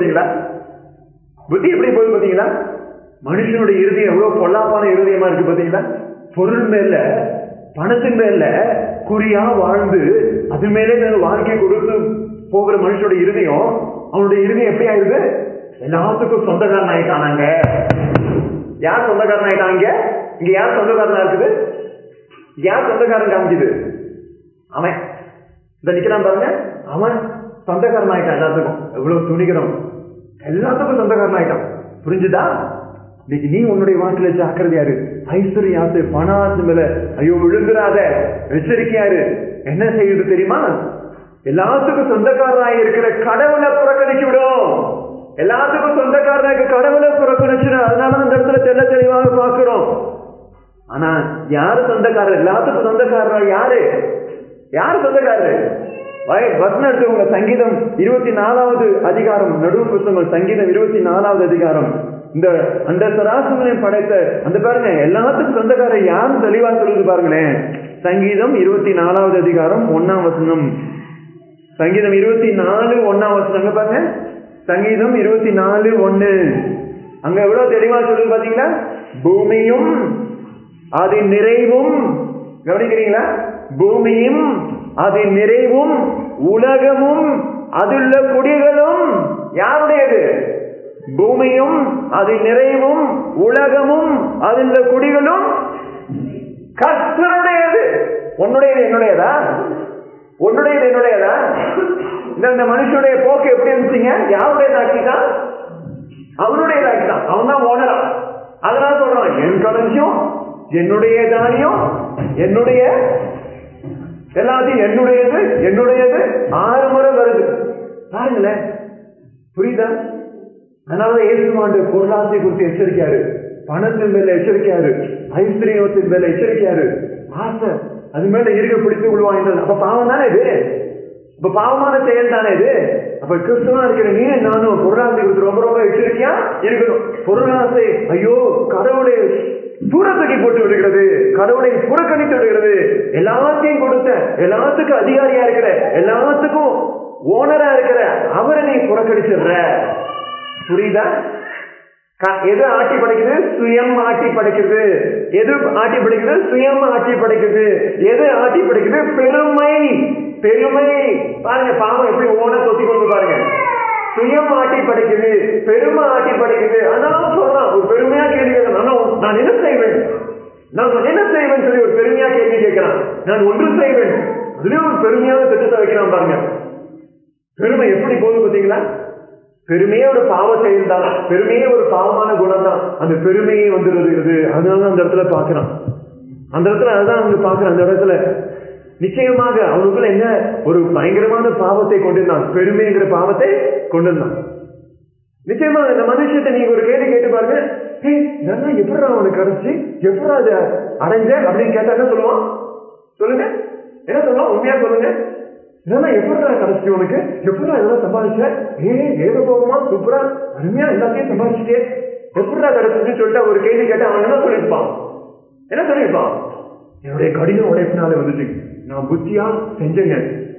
பாத்தீங்களா? மனுஷனுடைய இருதயம் எவ்வளவு பொல்லாப்பான இருதயமா இருக்கு பாத்தீங்களா? பொருள் மேல, பணத்தின் மேல குறியா வாழ்ந்து அது மேலே வாழ்க்கை கொடுத்து போகிற மனுஷனுடைய இருதயம், அவனுடைய இருதயம் எப்படி ஆயிடுது? எல்லாத்துக்கும் சொந்தக்காரன் ஆயிட்டானாங்க. யார் சொந்தக்காரன் ஆயிட்டாங்க? இங்க யார் சொந்தக்காரனா இருக்குது? யார் சொந்தக்காரன் காமிக்குது? அவன் இந்த நிக்கிறான் பாருங்க, அவன் சொந்தக்காரன் ஆயிட்டான். எல்லாத்துக்கும் எவ்வளவு துணிகிறோம், எல்லாத்துக்கும் சொந்தக்காரன் ஆயிட்டான். புரிஞ்சுதா? இன்னைக்கு நீ உன்னுடைய வாழ்க்கையில ஜாக்கிரதையாரு. ஐஸ்வர்யாசு, பணாசு மேல ஐயோ விழுந்துராத, எச்சரிக்கையாரு. என்ன செய்யுது தெரியுமா? எல்லாத்துக்கும் சொந்தக்காரனாக இருக்கிற கடவுளை புறக்கணிச்சு விடும். எல்லாத்துக்கும் சொந்தக்காரனாக கடவுளை புறக்கணிச்சிடும். அதனால அந்த இடத்துல தெல்ல தெளிவாக பார்க்கிறோம். ஆனா யாரு சொந்தக்காரர்? எல்லாத்துக்கும் சொந்தக்காரர் யாரு? யாரு சொந்தக்காரரு? வசனம் எடுத்துக்கோங்க. சங்கீதம் 24வது அதிகாரம், நடுவு புத்தகம் சங்கீதம் 24வது அதிகாரம். இந்த அந்த சராசரனை படைத்த அந்த பாருங்க, எல்லாத்துக்கும் சொந்தக்காரர் யாரும் தெளிவா சொல்லுது பாருங்களேன். சங்கீதம் 24வது அதிகாரம் 1ஆம் வசனம். சங்கீதம் 24 1ஆம் வசனம். அங்க பாருங்க, சங்கீதம் 24:1. அங்க எவ்வளவு தெளிவா சொல்லுது பாத்தீங்களா? பூமியும் அதன் நிறைவும், கவனிக்கிறீங்களா? பூமியும் அதன் நிறைவும் உலகமும் அதுள்ள குடிகளும் யாருடையது? பூமியும் அதன் நிறைவும் உலகமும் அதுள்ள குடிகளும் கர்த்தருடையது. உன்னுடையது என்னுடையதா? உன்னுடையது என்னுடையதா? இந்த மனுஷனுடைய போக்கு எப்படி இருந்துச்சுங்க? யாருடையதாக்கிட்டான்? அவனுடையதாக்கிட்டான். அவன் தான் ஓனரா. அதனால சொல்றான், என் களஞ்சியம், என்னுடைய தானியம், என்னுடைய எல்லாத்தையும் என்னுடையது என்னுடையது 6 முறை வருது பாருங்களேன். புரியுதா? அதனால இயேசுவாண்டு பொருளாசை குறித்து எச்சரிக்கையாரு, பணத்தின் மேல எச்சரிக்கையாரு, ஐஸ்வர்யத்தின் மேல எச்சரிக்கையாரு. ஆசை அது மேல இருக்க பிடித்து விடுவாங்க. அப்ப பாவம் தானே இது? இப்ப பாவமான செயல் தானே இது? அப்ப கிறிஸ்துவா இருக்கிற நீ நானும் பொருளாசை குறித்து ரொம்ப ரொம்ப எச்சரிக்கையா இருக்கணும். பொருளாசை ஐயோ கடவுளை தூரத்துக்கு போட்டு விடுகிறது, கடவுளை புறக்கணித்து விடுகிறது. எல்லாத்தையும் கொடுத்த, எல்லாத்துக்கும் அதிகாரியா இருக்கிற, எல்லாத்துக்கும் ஓனரா இருக்கிற அவரை நீ புறக்கணிச்சிடுற. புரியுதா? எது ஆட்சி படைக்குது? சுயம் ஆட்சி படைக்கிறது. எது ஆட்சி படைக்குது? சுயம் ஆட்சி படைக்குது. எது ஆட்சி படைக்குது? பெருமை. பெருமை பாருங்க, பாவம் எப்படி ஓன சொத்தி கொண்டு பாருங்க. சுயம் ஆட்சி படைக்குது, பெருமை ஆட்சி படைக்குது. அதனால சொல்றான், ஒரு பெருமையா கேள்வி கேட்கணும், நான் என்ன செய்வேன், நான் என்ன செய்வேன் சொல்லி ஒரு பெருமையா கேள்வி கேட்கிறான். நான் ஒன்று செய்வேன், அதுலயும் ஒரு பெருமையான திட்டத்தை வைக்கிறான் பாருங்க. பெருமை எப்படி போகுது பாத்தீங்களா? பெருமையே ஒரு பாவ செயல் தான், பெருமையே ஒரு பாவமான குணம் தான். அந்த பெருமையே வந்துருது. அதனால அந்த இடத்துல பாக்குறான், அந்த இடத்துல அதுதான் அங்க பாக்குறான். அந்த இடத்துல நிச்சயமாக அவனுக்குள்ள என்ன ஒரு பயங்கரமான பாவத்தை கொண்டிருந்தான், பெருமைங்கிற பாவத்தை கொண்டிருந்தான். நிச்சயமா இந்த மனுஷத்தை நீங்க ஒரு கேள்வி கேட்டு பாருங்க, இதெல்லாம் எப்படி அவனுக்கு கிடைச்சு, எப்படி அதை அடைஞ்ச அப்படின்னு கேட்டா என்ன சொல்லுவான்? சொல்லுங்க, என்ன சொல்லுவான்? உண்மையா சொல்லுங்க. இதெல்லாம் எப்படி கிடைச்சி உனக்கு, எப்படி இதெல்லாம் சம்பாதிச்ச? ஏத போகமா, சூப்பரா அருமையா எல்லாத்தையும் சம்பாதிச்சுட்டே, எப்படா கிடைச்சுன்னு சொல்லிட்டு ஒரு கேள்வி கேட்டா அவன் என்ன சொல்லியிருப்பான்? என்ன சொல்லியிருப்பான்? என்னுடைய கடின உழைப்பினால வந்துச்சு, நான் புத்தியா செஞ்சேங்க,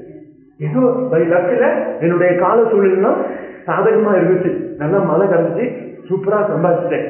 ஏதோ லக்கில என்னுடைய கால சூழ்நிலை சாதகமா இருந்துச்சு, நல்லா மழை கிடைச்சி சூப்பரா சம்பாதிச்சிட்டேன்.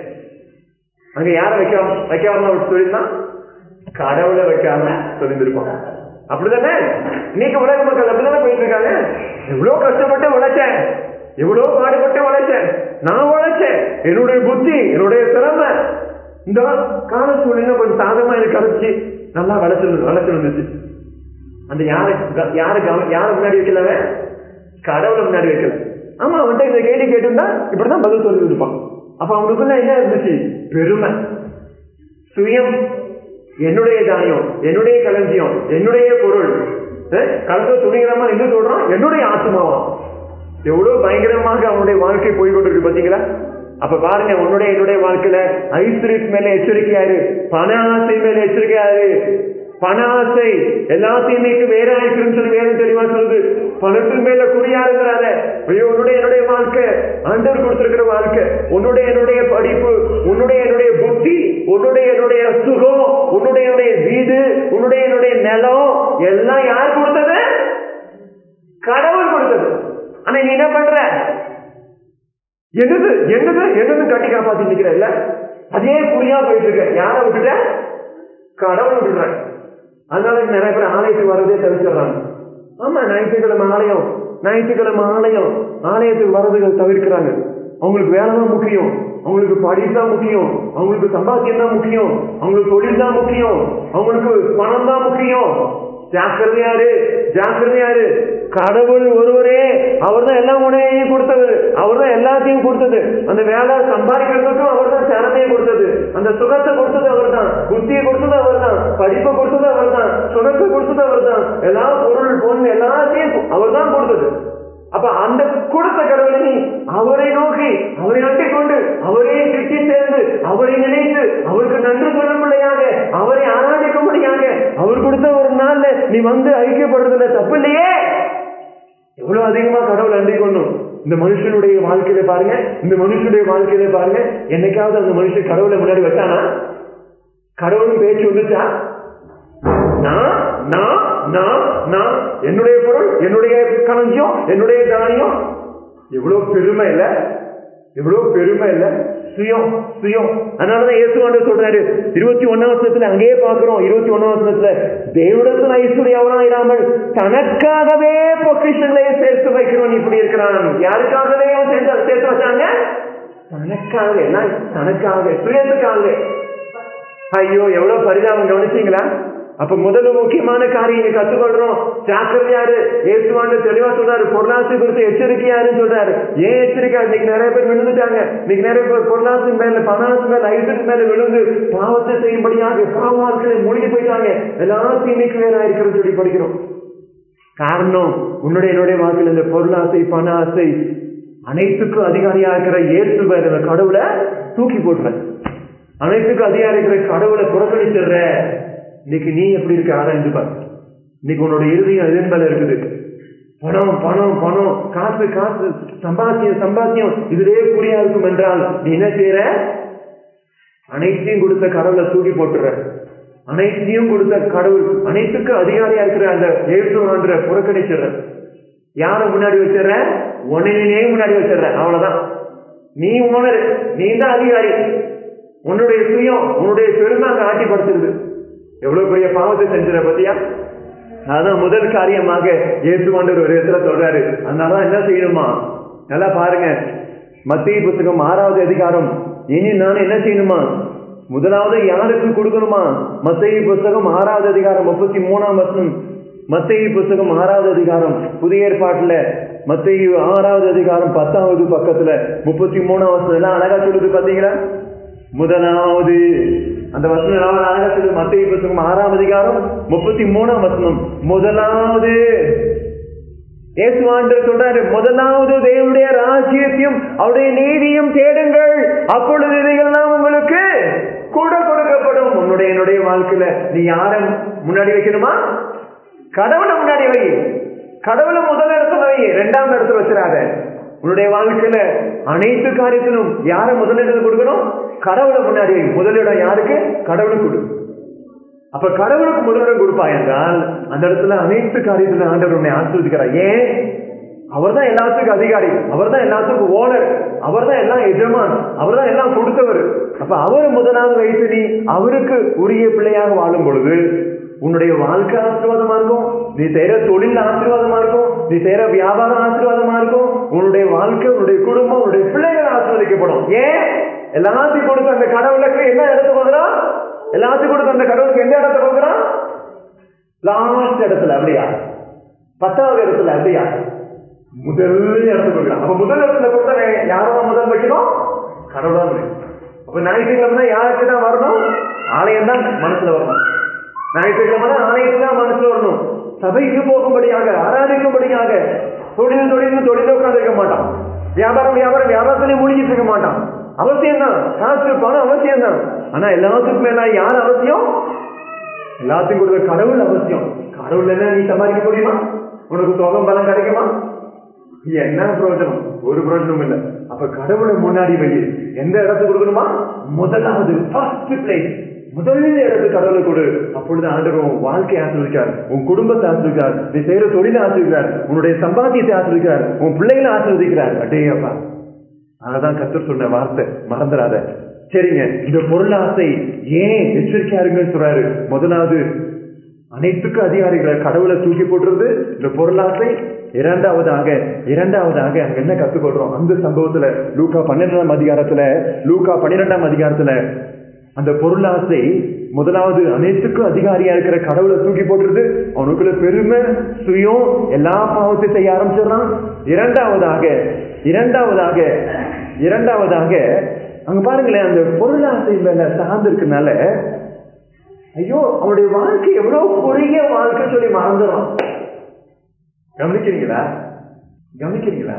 அங்க யார வைக்காம சொல்லியிருந்தான்? கடவுளை வைக்காம சொல்லியிருப்பான். அப்படிதானே இன்னைக்கு உலக மக்கள் அப்படிதானே போயிட்டு இருக்காங்க. எவ்வளவு கஷ்டப்பட்டு உழைச்சேன், எவ்வளவு பாடுபட்டு உழைச்சேன், நான் உழைச்சேன், என்னுடைய புத்தி, என்னுடைய திறமை, இந்த கால சூழ்நிலை கொஞ்சம் சாதகமா எனக்கு கிடைச்சி நல்லா வளர்ச்சி வந்துச்சு. அந்த யாரு முன்னாடி வைக்கல, கடவுளை முன்னாடி வைக்கல. ஆமா, அவன்கிட்ட இந்த கேள்வி கேட்டிருந்தா இப்படிதான் பதில் சொல்லி இருப்பான். அப்ப அவனுக்குள்ள என்ன இருந்துச்சு? பெருமை, சுயம், என்னுடைய தானியம், என்னுடைய களஞ்சியம், என்னுடைய பொருள், கலந்து துணிகரமா என்ன சொல்றான்? என்னுடைய ஆத்மாவா. எவ்வளவு பயங்கரமாக அவனுடைய வாழ்க்கை போய்கொண்டிருக்கு பாத்தீங்களா? அப்ப பாருங்க, என்னுடைய வாழ்க்கையில ஐஸ்வர்யத்து மேல எச்சரிக்கையாரு, பண ஆசை மேல எச்சரிக்கையாரு. பண ஆசை எல்லாத்தையுமே வேற ஆயிடுச்சுன்னு சொல்லி வேதம் தெளிவா சொல்லுது. பணத்தின் மேல குறியா இருக்கிறார. ஐயோ, என்னுடைய வாழ்க்கை ஆண்டவர் கொடுத்திருக்கிற வாழ்க்கை, என்னுடைய படிப்பு, என்னுடைய புத்தி, என்னுடைய சுகம், என்னுடைய வீடு, என்னுடைய நிலம் எல்லாம் யார் கொடுத்தது? கடவுள் கொடுத்தது. ஆனா நீ என்ன பண்ற? என்னது கட்டி காப்பாத்தி நிக்கிற இல்ல, அதே குறியா போயிட்டு இருக்க. யார விட்டுட்ட? கடவுள் விட்டுற. அதனால நிறைய பேர் ஆலயத்துக்கு வரதே தவிர்க்கிறாங்க. ஆமா, ஞாயிற்றுக்கிழமை ஆலயம் ஆலயத்துக்கு வரதுகள் தவிர்க்கிறாங்க. அவங்களுக்கு வேலை தான் முக்கியம், அவங்களுக்கு படிப்பு தான் முக்கியம், அவங்களுக்கு சம்பாத்தியம் தான் முக்கியம், அவங்களுக்கு தொழில் தான் முக்கியம், அவங்களுக்கு பணம் தான் முக்கியம். ஜாக்கிரதையாரு, ஜாக்கிரதையாரு. கடவுள் ஒருவரே, அவர் தான் எல்லா உணவையும் கொடுத்தவர், அவர் தான் எல்லாத்தையும் கொடுத்தது. அந்த வேலை சம்பாதிக்கிறதுக்கும் அவர் தான் திறமையை கொடுத்தது, அந்த சுகத்தை கொடுத்தது அவர் தான், புத்தியை கொடுத்தது அவர் தான், படிப்பை கொடுத்தது அவர் தான், சுகத்தை கொடுத்தது அவர் தான், எல்லா பொருள் பொண்ணு எல்லாத்தையும் அவர் தான் கொடுத்தது. அப்ப அந்த கொடுத்த கடவுளை நீ அவரை நோக்கி, அவரை அண்டிக் கொண்டு, அவரையே கிட்டி சேர்ந்து, அவரை நினைத்து, அவருக்கு நன்றி சொல்லும்படியாக, அவரை ஆராதிக்கும்படியாக அவர் கொடுத்த ஒரு நாள்ல நீ வந்து ஐக்கியப்படுறதுல தப்பு இல்லையே. எவ்வளவு அதிகமா கடவுளை அண்டிக் கொள்ளும். இந்த மனுஷனுடைய வாழ்க்கையில பாருங்க, இந்த மனுஷனுடைய வாழ்க்கையில பாருங்க, என்னைக்காவது அந்த மனுஷன் கடவுளை முன்னாடி வச்சானா? கடவுளும் பேச்சு வந்துச்சா? நான் என்னுடைய பொருள், என்னுடைய களஞ்சியம், என்னுடைய தானியம். எவ்வளவு பெருமை இல்ல, எவ்வளவு பெருமை இல்ல, சுயம் சுயம். அதனாலதான் இயேசு சொல்றாரு 21ஆம் வசனத்துல, அங்கேயே பாக்குறோம் 21ஆம் வசனத்துல, தேவனிடத்தில் ஐஸ்வர்யவனாயிராமல் தனக்காகவே பொக்கிஷங்களை சேர்த்து வைக்கிறவன் இப்படி இருக்கிறான். யாருக்காகவே சேர்த்து வச்சாங்க? தனக்காக, எல்லாம் தனக்காக, சுயத்துக்காக. ஐயோ எவ்வளவு பரிதாபம், கவனிச்சீங்களா? அப்ப முதல்ல முக்கியமான காரியம் கத்துக்கொள்றோம், ஜாக்கிரதையாரு. இயேசுவாண்டு தெளிவா சொல்றாரு, பொருளாசை குறித்து எச்சரிக்கையாருன்னு சொல்றாரு. ஏன் எச்சரிக்கை? இன்னைக்கு நிறைய பேர் விழுந்துட்டாங்க. இன்னைக்கு நிறைய பேர் பொருளாசை மேல, பணாசு மேல, ஐசுக்கு மேல விழுந்து பாவத்தை செய்யும்படியாக பாவங்களை மூழ்கி போயிட்டாங்க. எல்லாத்தையும் இன்னைக்கு வேற இருக்கிறது சொல்லி படிக்கிறோம். காரணம், உன்னுடைய என்னுடைய வாழ்க்கையில் இந்த பொருளாசை, பண ஆசை, அனைத்துக்கும் அதிகாரியா இருக்கிற இயேசு வேற கடவுளை தூக்கி போடுற, அனைத்துக்கும் அதிகாரி இருக்கிற கடவுளை புறக்கணிச்சிடுற. இன்னைக்கு நீ எப்படி இருக்க ஆராய்ந்து பாரு. இன்னைக்கு உன்னோட இறுதியம் எதன் மேல இருக்குது? பணம் பணம் பணம், காசு காசு, சம்பாத்தியம் சம்பாத்தியம், இதுலயே குறியா இருக்கும் என்றால் நீ என்ன செய்யற? அனைத்தையும் கொடுத்த கடவுளை தூக்கி போட்டுற. அனைத்தையும் கொடுத்த கடவுள், அனைத்துக்கும் அதிகாரியா இருக்கிற அந்த இயேசுவான்ற புறக்கணிச்சிடுற. யார முன்னாடி வச்சிடற? உன்னையே முன்னாடி வச்சிடற. அவ்வளவுதான். நீ ஓனர், நீ தான் அதிகாரி. உன்னுடைய சுயம், உன்னுடைய பெருமை அங்க ஆட்டிப்படுத்துறது. எவ்வளவு பெரிய பாவத்தை செஞ்சிட பத்தியா? அதான் முதல் காரியமாக இயேசுவாண்டவர் ஒரு இடத்துல சொல்றாரு. அதனாலதான் என்ன செய்யணுமா? நல்லா பாருங்க, மத்தேயு புத்தகம் 6வது அதிகாரம். இனி நான் என்ன செய்யணுமா? முதலாவது யாருக்கு கொடுக்கணுமா? மத்தேயு புத்தகம் 6வது அதிகாரம் 33ஆம் வசனம். மத்தேயு புத்தகம் 6வது அதிகாரம், புதிய ஏற்பாட்டுல மத்தேயு 6வது அதிகாரம் 10வது பக்கத்துல 33ஆம் வசனம் எல்லாம் அழகா சொல்லுது பாத்தீங்களா? முதலாவது அந்த வசனம் அழகா சொல்லுது. மத்தேயு புத்தகம் 6ஆம் அதிகாரம் 33ஆம் வசனம். முதலாவது இயேசுவாண்டவர் சொல்றாரு, முதலாவது தேவனுடைய ராஜ்யத்தையும் அவருடைய நீதியும் தேடுங்கள், அப்பொழுது இதையெல்லாம் உங்களுக்கு கூட கொடுக்கப்படும். உன்னுடைய என்னுடைய வாழ்க்கையில நீ யார முன்னாடி வைக்கணுமா? கடவுளை முன்னாடி வை. கடவுளை முதல் இடத்துல வை, 2ஆம் இடத்துல வச்சிடாத. உன்னுடைய வாழ்க்கையில அனைத்து காரியத்திலும் யார முதலிடம் கொடுக்கணும்? கடவுளை முன்னாடி வை. முதலிடம் யாருக்கு? கடவுளுக்கு கொடு. அப்ப கடவுளுக்கு முதலிடம் கொடுப்பா என்றால் அந்த இடத்துல அனைத்து காரியத்திலும் ஆண்டவர் உன்னை ஆசீர்வதிக்கிறார். ஏன்? அவர் தான் எல்லாத்துக்கும் அதிகாரி, அவர் தான் எல்லாத்துக்கும் ஓனர், அவர் தான் எல்லாம் எஜமான், அவர் தான் எல்லாம் கொடுத்தவர். அப்ப அவர் முதலாவது வைத்து நீ அவருக்கு உரிய பிள்ளையாக வாழும் பொழுது உன்னுடைய வாழ்க்கை ஆசீர்வாதமா இருக்கும், நீ செய்யற தொழில் ஆசீர்வாதமா இருக்கும், நீ செய்யற வியாபாரம் ஆசீர்வாதமா இருக்கும், உன்னுடைய வாழ்க்கை, உன்னுடைய குடும்பம், உன்னுடைய பிள்ளைகள் ஆசீர்வதிக்கப்படும். ஏன்? எல்லாத்தையும் கொடுத்த அந்த கடவுளுக்கு என்ன இடத்த கொடுக்குறான்? எல்லாத்தையும் கொடுத்த அந்த கடவுளுக்கு எந்த இடத்த கொடுக்குறான்? லாஸ்ட் இடத்துல. அப்படியா? 10வது இடத்துல. அப்படியா? முதல் இடத்துல கொடுக்குறான். அப்ப முதல் இடத்துல கொடுத்தா யாரும் முதல் வைக்கணும்? கடவுளா. அப்ப ஞாயிற்றுக்கிழமை யாருக்கு தான் வரணும்? ஆலயம் தான் மனசுல வரணும். ஞாயிற்றுக்கிழமை ஆலயத்துக்கு தான் மனசுல வரணும். சபைக்கு போகும்படியாக, ஆராதிக்கும்படியாக. தொழில் தொழில உட்கார்ந்து மாட்டான். வியாபாரம் வியாபாரத்திலேயே மூழ்கிட்டு இருக்க மாட்டான். அவசியம் தான், காசு பணம் அவசியம் தான். ஆனா எல்லாத்துக்கும் மேல யார் அவசியம்? எல்லாத்தையும் கொடுத்த கடவுள் அவசியம். கடவுள் என்ன நீ சம்பாதிக்க முடியுமா? உனக்கு தொகம் பலம் கிடைக்குமா? என்ன பிரயோஜனம்? ஒரு பிரயோஜனம் இல்லை. அப்ப கடவுளை முன்னாடி வை. எந்த இடத்துக்கு கொடுக்கணுமா? முதலாவது, ஃபர்ஸ்ட் பிளேஸ், முதல் இடத்துக்கு கடவுளை கொடு. அப்பொழுது ஆண்டவர் உன் வாழ்க்கையை ஆசீர்வதிக்கிறார், உன் குடும்பத்தை ஆசீர்வதிக்கிறார், நீ செய்யற தொழிலை ஆசீர்வதிக்கிறார், உன்னுடைய சம்பாத்தியத்தை ஆசீர்வதிக்கிறார், உன் பிள்ளைகளை ஆசீர்வதிக்கிறார். அடே அப்பா, அதான் கர்த்தர் சொன்ன வார்த்தை, மறந்துடாத. சரிங்க, இந்த பொருளாசை ஏன் எச்சரிக்கையா இருக்குன்னு சொல்றாரு. முதலாவது அனைத்துக்கும் அதிகாரிகளை கடவுளை தூக்கி போட்டுறது இந்த பொருளாசை. இரண்டாவதாக அங்க என்ன கத்துக்கொள்றோம்? அந்த சம்பவத்துல லூக்கா 12ஆம் அதிகாரத்துல அந்த பொருளாசை முதலாவது அனைத்துக்கும் அதிகாரியா இருக்கிற கடவுளை தூக்கி போட்டுருது. அவனுக்குள்ள பெருமை, சுயம், எல்லா பாவத்தையும் செய்ய ஆரம்பிச்சிடறான். இரண்டாவதாக அங்க பாருங்களேன், அந்த பொருளாசை மேல சார்ந்து இருக்கனால ஐயோ அவனுடைய வாழ்க்கை எவ்வளவு குறுகிய வாழ்க்கை சொல்லி மறந்துடுறான். கவனிக்கிறீங்களா?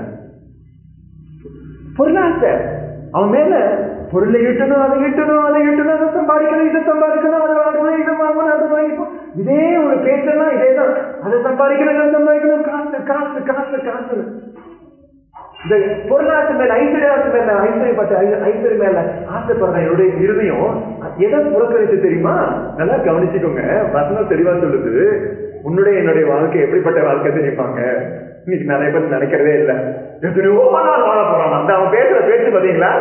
பொருளாசை அவன் மேல, பொருளை ஈட்டணும், அதை சம்பாதிக்கணும், இதை சம்பாதிக்கணும், அதை வாங்கணும், இதை வாங்கணும், அதை வாங்கிப்போம். இதே ஒரு பேச்செல்லாம் இதேதான். அதை சம்பாதிக்கணும், காசு. இந்த பொருளாசை மேல, ஐஸ்வர்ய மேல ஆசைப்படுற என்னுடைய இருதயம் எதை புறக்கணித்து தெரியுமா? நல்லா கவனிச்சுக்கோங்க. வசனம் தெளிவா சொல்லுது, என்னுடைய வாழ்க்கை எப்படிப்பட்ட வாழ்க்கை தெரியுமாங்க? இன்னைக்கு நிறைய பேர் நினைக்கிறதே இல்லை. எத்தனையோ நாள் வாழ போறான். அந்த அவன் பேசுற பேச்சு பாத்தீங்களா?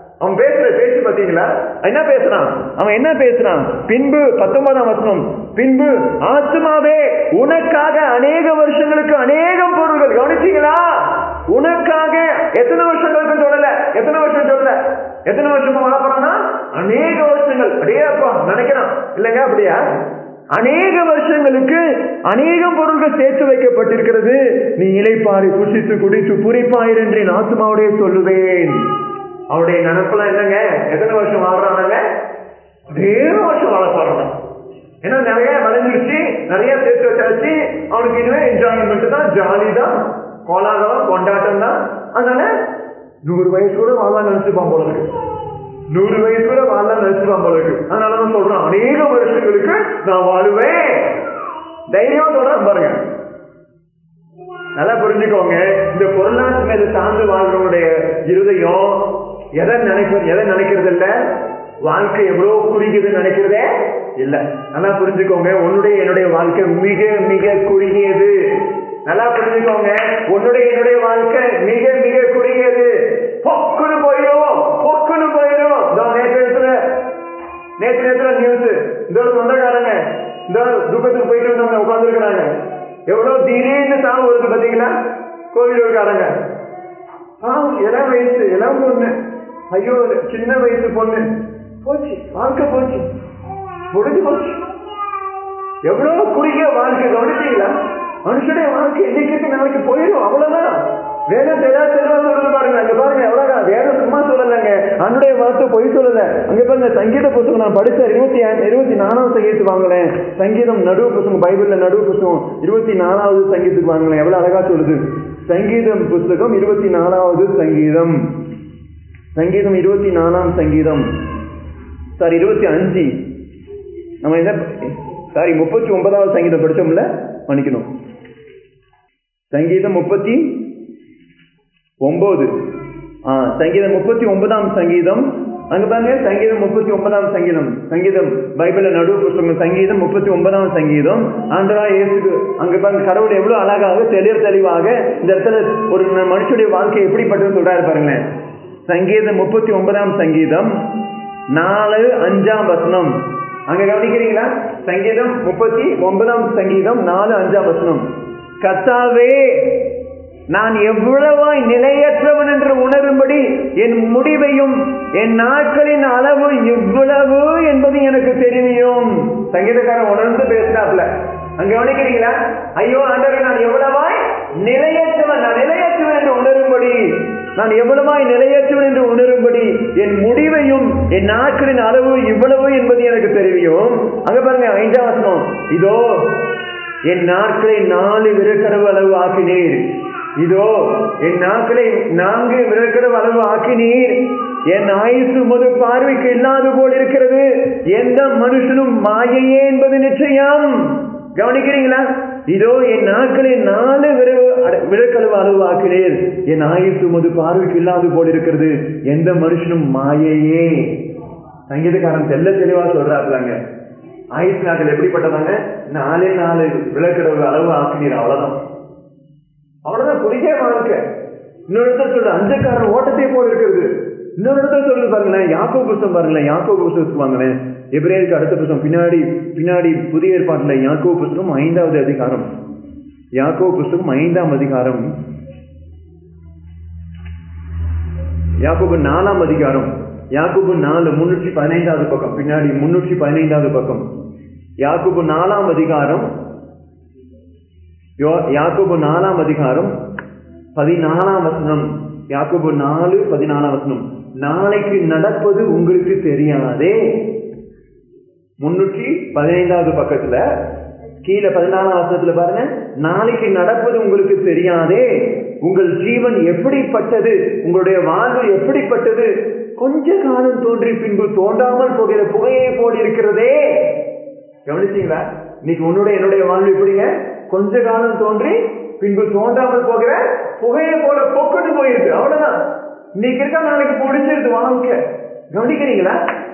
என்ன பேசுறான்? பின்பு 19ஆம் வசனம், பின்பு ஆத்துமாவே உனக்காக அநேக வருஷங்களுக்கு அநேகம் பொருள்கள். கவனிச்சீங்களா? உனக்காக எத்தனை வருஷங்களுக்கு சொல்லல, எத்தனை வருஷமா வாழ போறான்னா அநேக வருஷங்கள். அடேப்பா நினைக்கிறான் இல்லைங்க, அப்படியா? அநேக வருஷங்களுக்கு அநேகம் பொருள்கள் சேர்த்து வைக்கப்பட்டிருக்கிறது. நீ இளைப்பாரி புசித்து குடித்து பூரிப்பாயிரு என்று என் ஆத்துமாவுடைய சொல்லுவேன். அவருடைய நினைப்பெல்லாம் என்னங்க? எத்தனை வருஷம் வாழ்றானாங்க? 10 வருஷம் வாழ போறான். ஏன்னா நிறைய விளைஞ்சிருச்சு, நிறைய சேர்த்து வச்சாச்சு. அவனுக்கு இதுவே என்ஜாய்மெண்ட் தான், ஜாலி தான், கோலாகலம், கொண்டாட்டம் தான். அதனால 100 வயசு கூட வாழலாம் நினைச்சுப்பான் போல இருக்கு. 100 வயசு கூட வாழலாம் நினைச்சுப்பான் போல இருக்கு. அதனாலதான் சொல்றான், அநேக வருஷங்களுக்கு நான் வாழுவேன். தைரியமா சொல்றான் பாருங்க. நல்லா புரிஞ்சுக்கோங்க. இந்த பொருளாதார மேல சார்ந்து வாழ்றவங்களுடைய இருதயம் எதை நினைக்கிறது இல்ல, வாழ்க்கை எவ்வளவு குறுகியது நினைக்கிறதே இல்ல. நல்லா புரிஞ்சுக்கோங்க. என்னுடைய வாழ்க்கை மிக மிக குறுகியது. நல்லா புரிஞ்சுக்கோங்க. என்னுடைய வாழ்க்கை மிக மிக குறுகியது. பொக்குன்னு போயிடும். நேற்று நியூஸ், இந்த சொந்தக்காரங்க இந்த துக்கத்துக்கு போயிட்டு வந்தவங்க உட்கார்ந்து இருக்கிறாங்க. எவ்வளவு திடீர்னு சாவு வருது பாத்தீங்களா? கோவிலூர்காரங்க எல்லாம் பொண்ணு, ஐயோ சின்ன வயசு பொண்ணு போச்சு, வாழ்க்கை போச்சு, முடிஞ்சு போச்சு. எவ்வளவு குறுகிய வாழ்க்கை. கவனிச்சீங்களா? மனுஷனுடைய வாழ்க்கை என்னைக்கு நாளைக்கு போயிடும், அவ்வளவுதான். வேதம் தெளிவா சொல்றது பாருங்க. அங்க பாருங்க, எவ்வளவுதான். வேதம் சும்மா சொல்லலைங்க, அன்றைய வார்த்தை பொய் சொல்லல. அங்க பாருங்க, சங்கீத புத்தகம் நான் படிச்ச 24ஆம் சங்கீதத்துக்கு வாங்கலேன். சங்கீதம் நடுவு புத்தகம், பைபிள்ல நடுவு புத்தகம் 24வது சங்கீதத்துக்கு வாங்கலேன். எவ்வளவு அழகா சொல்லுது. சங்கீதம் புத்தகம் 24வது சங்கீதம், சங்கீதம் 24ஆம் சங்கீதம், 25. நம்ம என்ன 39வது சங்கீதம் படிச்சோம்ல, மன்னிக்கணும். சங்கீதம் 39, சங்கீதம் 39ஆம் சங்கீதம். அங்க பாருங்க, சங்கீதம் 39ஆம் சங்கீதம், சங்கீதம் பைபிள்ல நடுவு புத்தகம், சங்கீதம் 39ஆம் சங்கீதம். ஆண்டவராகிய இயேசு அங்க பாருங்க, கடவுள் எவ்வளவு அழகாக தெளிவாக இந்த இடத்துல ஒரு மனுஷனுடைய வாழ்க்கை எப்படிப்பட்டது சொல்றாரு பாருங்களேன். சங்கீதம் 39ஆம் சங்கீதம் 4-5 வசனம். அங்க கவனிக்கிறீங்களா? சங்கீதம் 39ஆம் சங்கீதம் 4-5 வசனம். கர்த்தாவே, நான் எவ்வளவாய் நிலையற்றவன் என்று உணரும்படி என் முடிவையும் என் நாட்களின் அளவு இவ்வளவு என்பது எனக்கு தெரியும். சங்கீதக்காரன் உணர்ந்து பேசினாப்ல. அங்க கவனிக்கிறீங்களா? ஐயோ ஆண்டவரே, நான் எவ்வளவாய் நிலையற்றவன் என்று உணரும்படி, நான் எவ்வளவாய் நிலையற்றவன் என்று உணரும்படி என் முடிவையும் என் நாட்களின் அளவு இவ்வளவு என்பது எனக்கு தெரியும். அங்க பாருங்க 5ஆம் வசனம். இதோ என் நாட்களை 4 விரற்கடவு அளவு ஆக்கினீர். இதோ என் நாட்களை 4 விரற்கடவு அளவு ஆக்கினீர். என் ஆயுசு உமது பார்வைக்கு இல்லாது போல் இருக்கிறது. எந்த மனுஷனும் மாயையே என்பது நிச்சயம். கவனிக்கிறீங்களா? இதோ என் நாட்களை 4 விரற்கடவு அளவு ஆக்கினீர். என் ஆயுசு உமது பார்வைக்கு இல்லாது போல் இருக்கிறது. எந்த மனுஷனும் மாயையே. சங்கீதக்காரன் தெளிவா சொல்றாங்க. ஆயுசு நாட்கள் எப்படிப்பட்டதாங்க? 4 விரற்கடவு அளவு ஆக்கினீர். அவ்வளவுதான் குறுகிய வாழ்க்கை. இன்னொரு இடத்துல சொல்ற அஞ்சக்காரன் ஓட்டத்தை போல இருக்கிறது. இன்னொரு இடத்துல சொல்லுது பாருங்களேன், யாக்கோபு புத்தகம் பாருங்களேன், யாக்கோபு புத்தகத்துக்கு வாங்களேன். எபிரேயருக்கு அடுத்த புத்தகம் பின்னாடி புதிய ஏற்பாட்டுல யாக்கோபு புத்தகம் 5வது அதிகாரம், யாக்கோபு புத்தகம் 5ஆம் அதிகாரம், யாக்கோபு 4ஆம் அதிகாரம் யாக்கோபு 4 315வது பக்கம், பின்னாடி 315வது பக்கம். யாக்கோபு 4ஆம் அதிகாரம், யாக்கோபு 4ஆம் அதிகாரம் 14ஆம் வசனம். யாக்கோபு 4:14 வசனம். நாளைக்கு நடப்பது உங்களுக்கு தெரியாதே. 315வது பக்கத்துல கீழே 14ஆம் வசனத்துல பாருங்க, நாளைக்கு நடப்பது உங்களுக்கு தெரியாதே, உங்கள் ஜீவன் எப்படிப்பட்டது, உங்களுடைய வாழ்வு எப்படிப்பட்டது, கொஞ்ச காலம் தோன்றி பின்பு தோன்றாமல் போகிற புகையை போல் இருக்கிறதே. கவனிச்சீங்களா? இன்னைக்கு என்னுடைய வாழ்வு எப்படிங்க? கொஞ்ச காலம் தோன்றி பின்பு தோன்றாமல் போகிற புகையை போல பொக்குட்டு போயிருது. அவ்வளவுதான். இன்னைக்கு இருக்கா, நாளைக்கு முடிச்சிருது வாழ்க்கை. கவனிக்கிறீங்களா?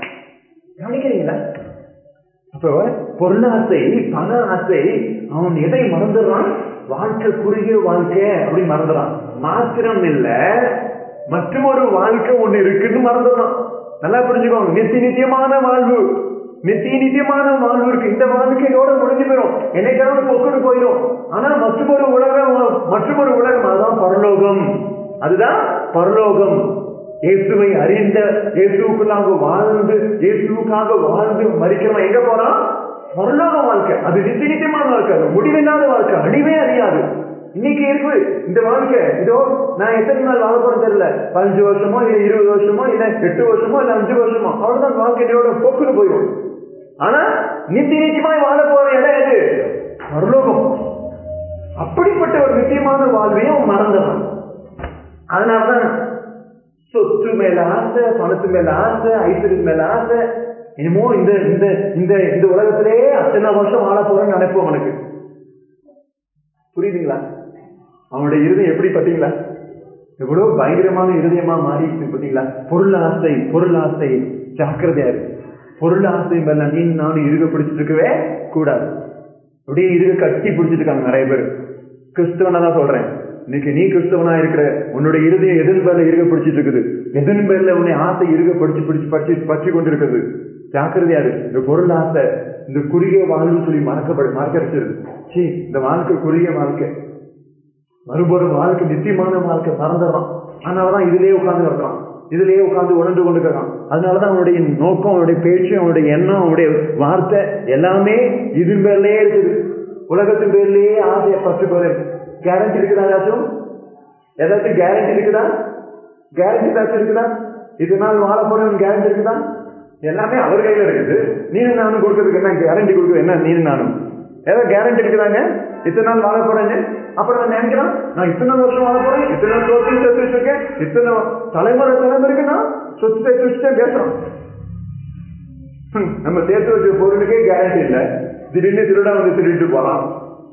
அப்ப பொருளாசை, பண ஆசை, அவன் எதை மறந்துடுறான்? வாழ்க்கை குறுகிய வாழ்க்கை அப்படி மறந்துடுறான். மாத்திரம் இல்ல, மற்றொரு வாழ்க்கை ஒண்ணு இருக்குன்னு மறந்துடுறான். நல்லா புரிஞ்சுக்கோங்க. நித்தியமான வாழ்வு இருக்கு. இந்த வாழ்க்கையோட முடிஞ்சு போயிடும், என்னைக்காவது பொக்குட்டு போயிடும். ஆனா மற்றொரு உலகம், அதுதான் பரலோகம். அதுதான் பரலோகம். இயேசுவை அறிந்த, இயேசுக்காக வாழ்ந்து மரிக்கிறவன் எங்க போறான்? பரலோக வாழ்க்கை. அது நித்தியமான வாழ்க்கை, அது முடிவில்லாத வாழ்க்கை, அழிவே அறியாது. இன்னைக்கு இருக்கு இந்த வாழ்க்கை. இதோ நான் எத்தனை நாள் வாழ போறேன்னு தெரியல. 15 வருஷமோ இல்ல 20 வருஷமோ இல்ல 8 வருஷமோ இல்ல 5 வருஷமோ, அவ்வளவுதான். வாழ்க்கையோட போக்குன்னு போயிடும். ஆனா நித்தியமாய் வாழ போற இடம் எது? பரலோகம். அப்படிப்பட்ட ஒரு நித்தியமான வாழ்வையும் மறந்துடும். அதனாலதான் சொத்து மேல ஆசை, பணத்து மேல ஆசை, ஐஸ்வர்யத்து மேல ஆசை. என்னமோ இந்த உலகத்திலே அத்தனை வருஷம் வாழ போறேன்னு நினைப்போம். அவனுக்கு புரியுதுங்களா? அவனுடைய இருதயம் எப்படி பார்த்தீங்களா? எவ்வளவு பயங்கரமான இருதயமா மாறிடுச்சு பார்த்தீங்களா? பொருள் ஆசை ஜாக்கிரதையா இருக்கு. பொருள் ஆசை மேல நீ நானும் இருக பிடிச்சிட்டு இருக்கவே கூடாது. அப்படியே இருக கட்டி பிடிச்சிட்டு இருக்காங்க நிறைய பேர். கிறிஸ்தவனா தான் சொல்றேன். இன்னைக்கு நீ கிறிஸ்தவனா இருக்கிற, உன்னுடைய இருதயம் எதன் பேர்ல இருக பிடிச்சிட்டு இருக்குது? எதன் பேர்ல உன்னை ஆசை இருக பற்றி கொண்டிருக்கிறது? ஜாக்கிரதையா இருக்கு. இந்த பொருள் ஆசை, இந்த குறுகிய வாழ்வு சொல்லி மறக்கடிச்சிருது. இந்த வாழ்க்கை குறுகிய வாழ்க்கை, மறுபுறம் வாழ்க்கை நித்தியமான வாழ்க்கை மறந்துடுறான். அதனாலதான் இதுலயே உட்கார்ந்து இருக்கிறான், இதுலயே உட்கார்ந்து உணர்ந்து கொண்டிருக்கான். அதனாலதான் அவனுடைய நோக்கம், அவனுடைய பேச்சு, அவனுடைய எண்ணம், அவனுடைய வார்த்தை எல்லாமே இது பேர்லயே இருக்குது. உலகத்தின் பேர்லயே ஆசையை பற்றி போது. கேரண்டி இருக்குதா? ஏதாச்சும் கேரண்டி இருக்குதா? இதனால் வாழ போறேன் கேரண்டி இருக்குதா? எல்லாமே அவர் கையில இருக்குது. நீனும் நானும் கொடுக்கறதுக்கு என்ன கேரண்டி கொடுக்குறது? என்ன நீனும் நானும் ஏதாவது கேரண்டி இருக்குதாங்க? இத்தனை நாள் வாழ போறேன்னு அப்புறம் நான் நினைக்கிறேன், நான் இத்தனை வருஷம் வாழ போறேன், இத்தனை சொத்து சேர்த்து வச்சிருக்கேன், இத்தனை தலைமுறைக்கு நான் சொத்து சேர்த்து வச்சுட்டேன் பேசுறோம். நம்ம சேர்த்து வச்ச பொருளுக்கே கேரண்டி இல்லை. திடீர்னு திருடா வந்து திருடிட்டு போறான்.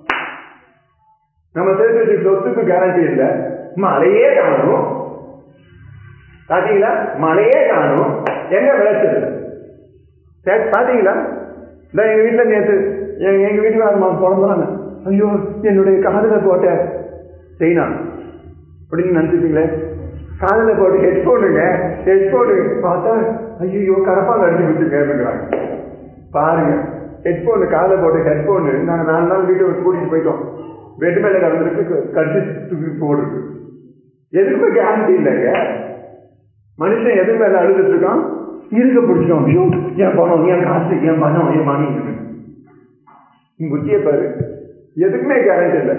நம்ம சேர்த்து வச்ச சொத்துக்கு கேரண்டி இல்லை. மழையே காணும். பாத்தீங்களா? மழையே காணும். எங்க விளைச்சல் பாத்தீங்களா? எங்க வீட்டுல நேற்று எங்க வீட்டுக்கு பிறந்தாங்க. ஐயோ, என்னுடைய காதுல போட்ட செயினா அப்படின்னு நினைச்சிருக்கீங்களே. காதுல போட்ட ஹெட்போனு பார்த்தா ஐயோ கரப்பாங்க அடிச்சு கொடுத்துருக்காங்க. பாருங்க, ஹெட்போனு, காதுல போட்ட ஹெட்போனு நாங்க 4 நாள் வீட்டை கூட்டிட்டு போயிட்டோம். வெட்டு மேல கலந்துருக்கு, கடிச்சு தூக்கி போடுறது. எதுக்குமே கேரண்டி இல்லைங்க. மனுஷன் எது மேல அழுதுட்டு இருக்கான்? இருக்க பிடிச்சிடும். ஐயோ, என் பணம், என் காசு, என் பணம், என் மணி. புத்திய பாரு, எதுக்குமே கேரண்டி இல்லை.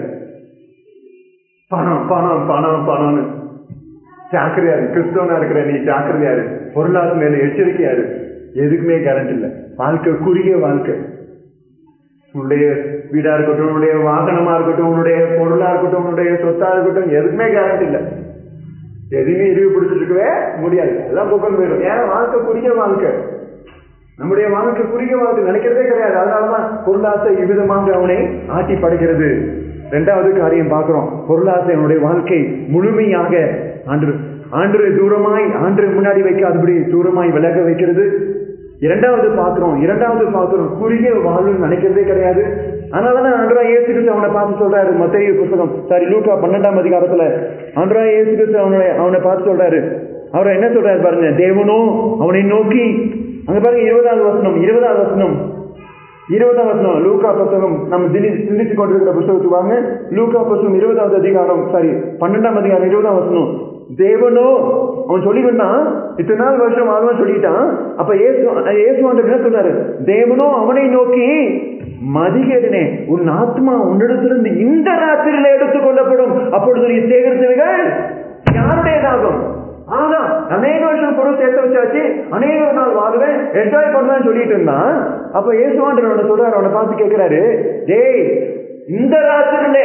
பணம் பணம் பணம் பணம்னு ஜாக்கிரதையா இருக்கு. கிறிஸ்தவனா இருக்கிற நீ ஜாக்கிரதையா இருக்கு. பொருளாதார மேல எச்சரிக்கையா இருக்கு. எதுக்குமே கேரண்டி இல்லை. வாழ்க்கை குறுகிய வாழ்க்கை. உன்னுடைய வீடா இருக்கட்டும், உன்னுடைய வாகனமா இருக்கட்டும், உன்னுடைய பொருளா இருக்கட்டும், உன்னுடைய சொத்தா இருக்கட்டும், எதுக்குமே கேரண்டி இல்லை. எதுவுமே இறுதி பிடிச்சிட்டு இருக்கவே முடியாது. எல்லாம் போக்கல் போயிடும். ஏன்னா வாழ்க்கை குறுகிய வாழ்க்கை. நம்முடைய வாழ்க்கை குறுகிய வாழ்க்கை நினைக்கிறதே கிடையாது. அதனாலதான் பொருளாசை இவ்விதமாக அவனை ஆட்டி படைக்கிறது. 2வது காரியம் பார்க்கிறோம். பொருளாசை அவனுடைய வாழ்க்கை முழுமையாக ஆண்டு தூரமாய், ஆண்டு முன்னாடி வைக்காதபடி தூரமாய் விலக வைக்கிறது. இரண்டாவது பார்க்கிறோம் குறுகிய வாழ்வு நினைக்கிறதே கிடையாது. அதனாலதான் ஆண்டவராகிய இயேசு கிறிஸ்து அவனை பார்த்து சொல்றாரு. மத்தேயு புத்தகம் லூக்கா 12ஆம் அதிகாரத்துல ஆண்டவராகிய இயேசு கிறிஸ்து அவனை பார்த்து சொல்றாரு. அவர் என்ன சொல்றாரு பாருங்க. தேவனோ அவனை நோக்கி, அங்க பாருங்க 20வது வசனம் லூக்கா புத்தகம் நம்ம சிந்திச்சு கொண்டிருக்கிற புத்தகத்துக்கு வாங்க. லூக்கா புத்தகம் 20வது அதிகாரம் 12ஆம் அதிகாரம் 20ஆம் வசனம். தேவனோ அவன் சொல்லிவிட்டான், இத்தனை நாள் வருஷம் வாழ்வான் சொல்லிட்டான். அப்ப இயேசுவாண்டவர் என்ன சொல்றாரு? தேவனோ அவனை நோக்கி, மதிகேடனே, உன் ஆத்மா உன்னிடத்திலிருந்து இந்த ராத்திரியில எடுத்துக் கொள்ளப்படும், அப்பொழுது நீ சேகரித்தவைகள் யாருடையதாகும்? ஆனா அநேக வருஷம் பொருள் சேர்த்து வச்சாச்சு, அநேக நாள் வாழ்வேன், என்ஜாய் பண்ணுவேன்னு சொல்லிட்டு இருந்தான். அப்ப இயேசுவாண்டவர் அவனை சொல்றாரு, அவனை பார்த்து கேட்கிறாரு, டேய் இந்த ராத்திரிலே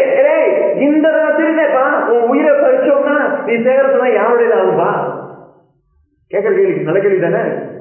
உன் உயிரை பறிச்சோம்னா நீ சேகரத்துனா யாருடையதாகும்பா? கேட்கிற கேள்வி நல்ல கேள்வி தானே.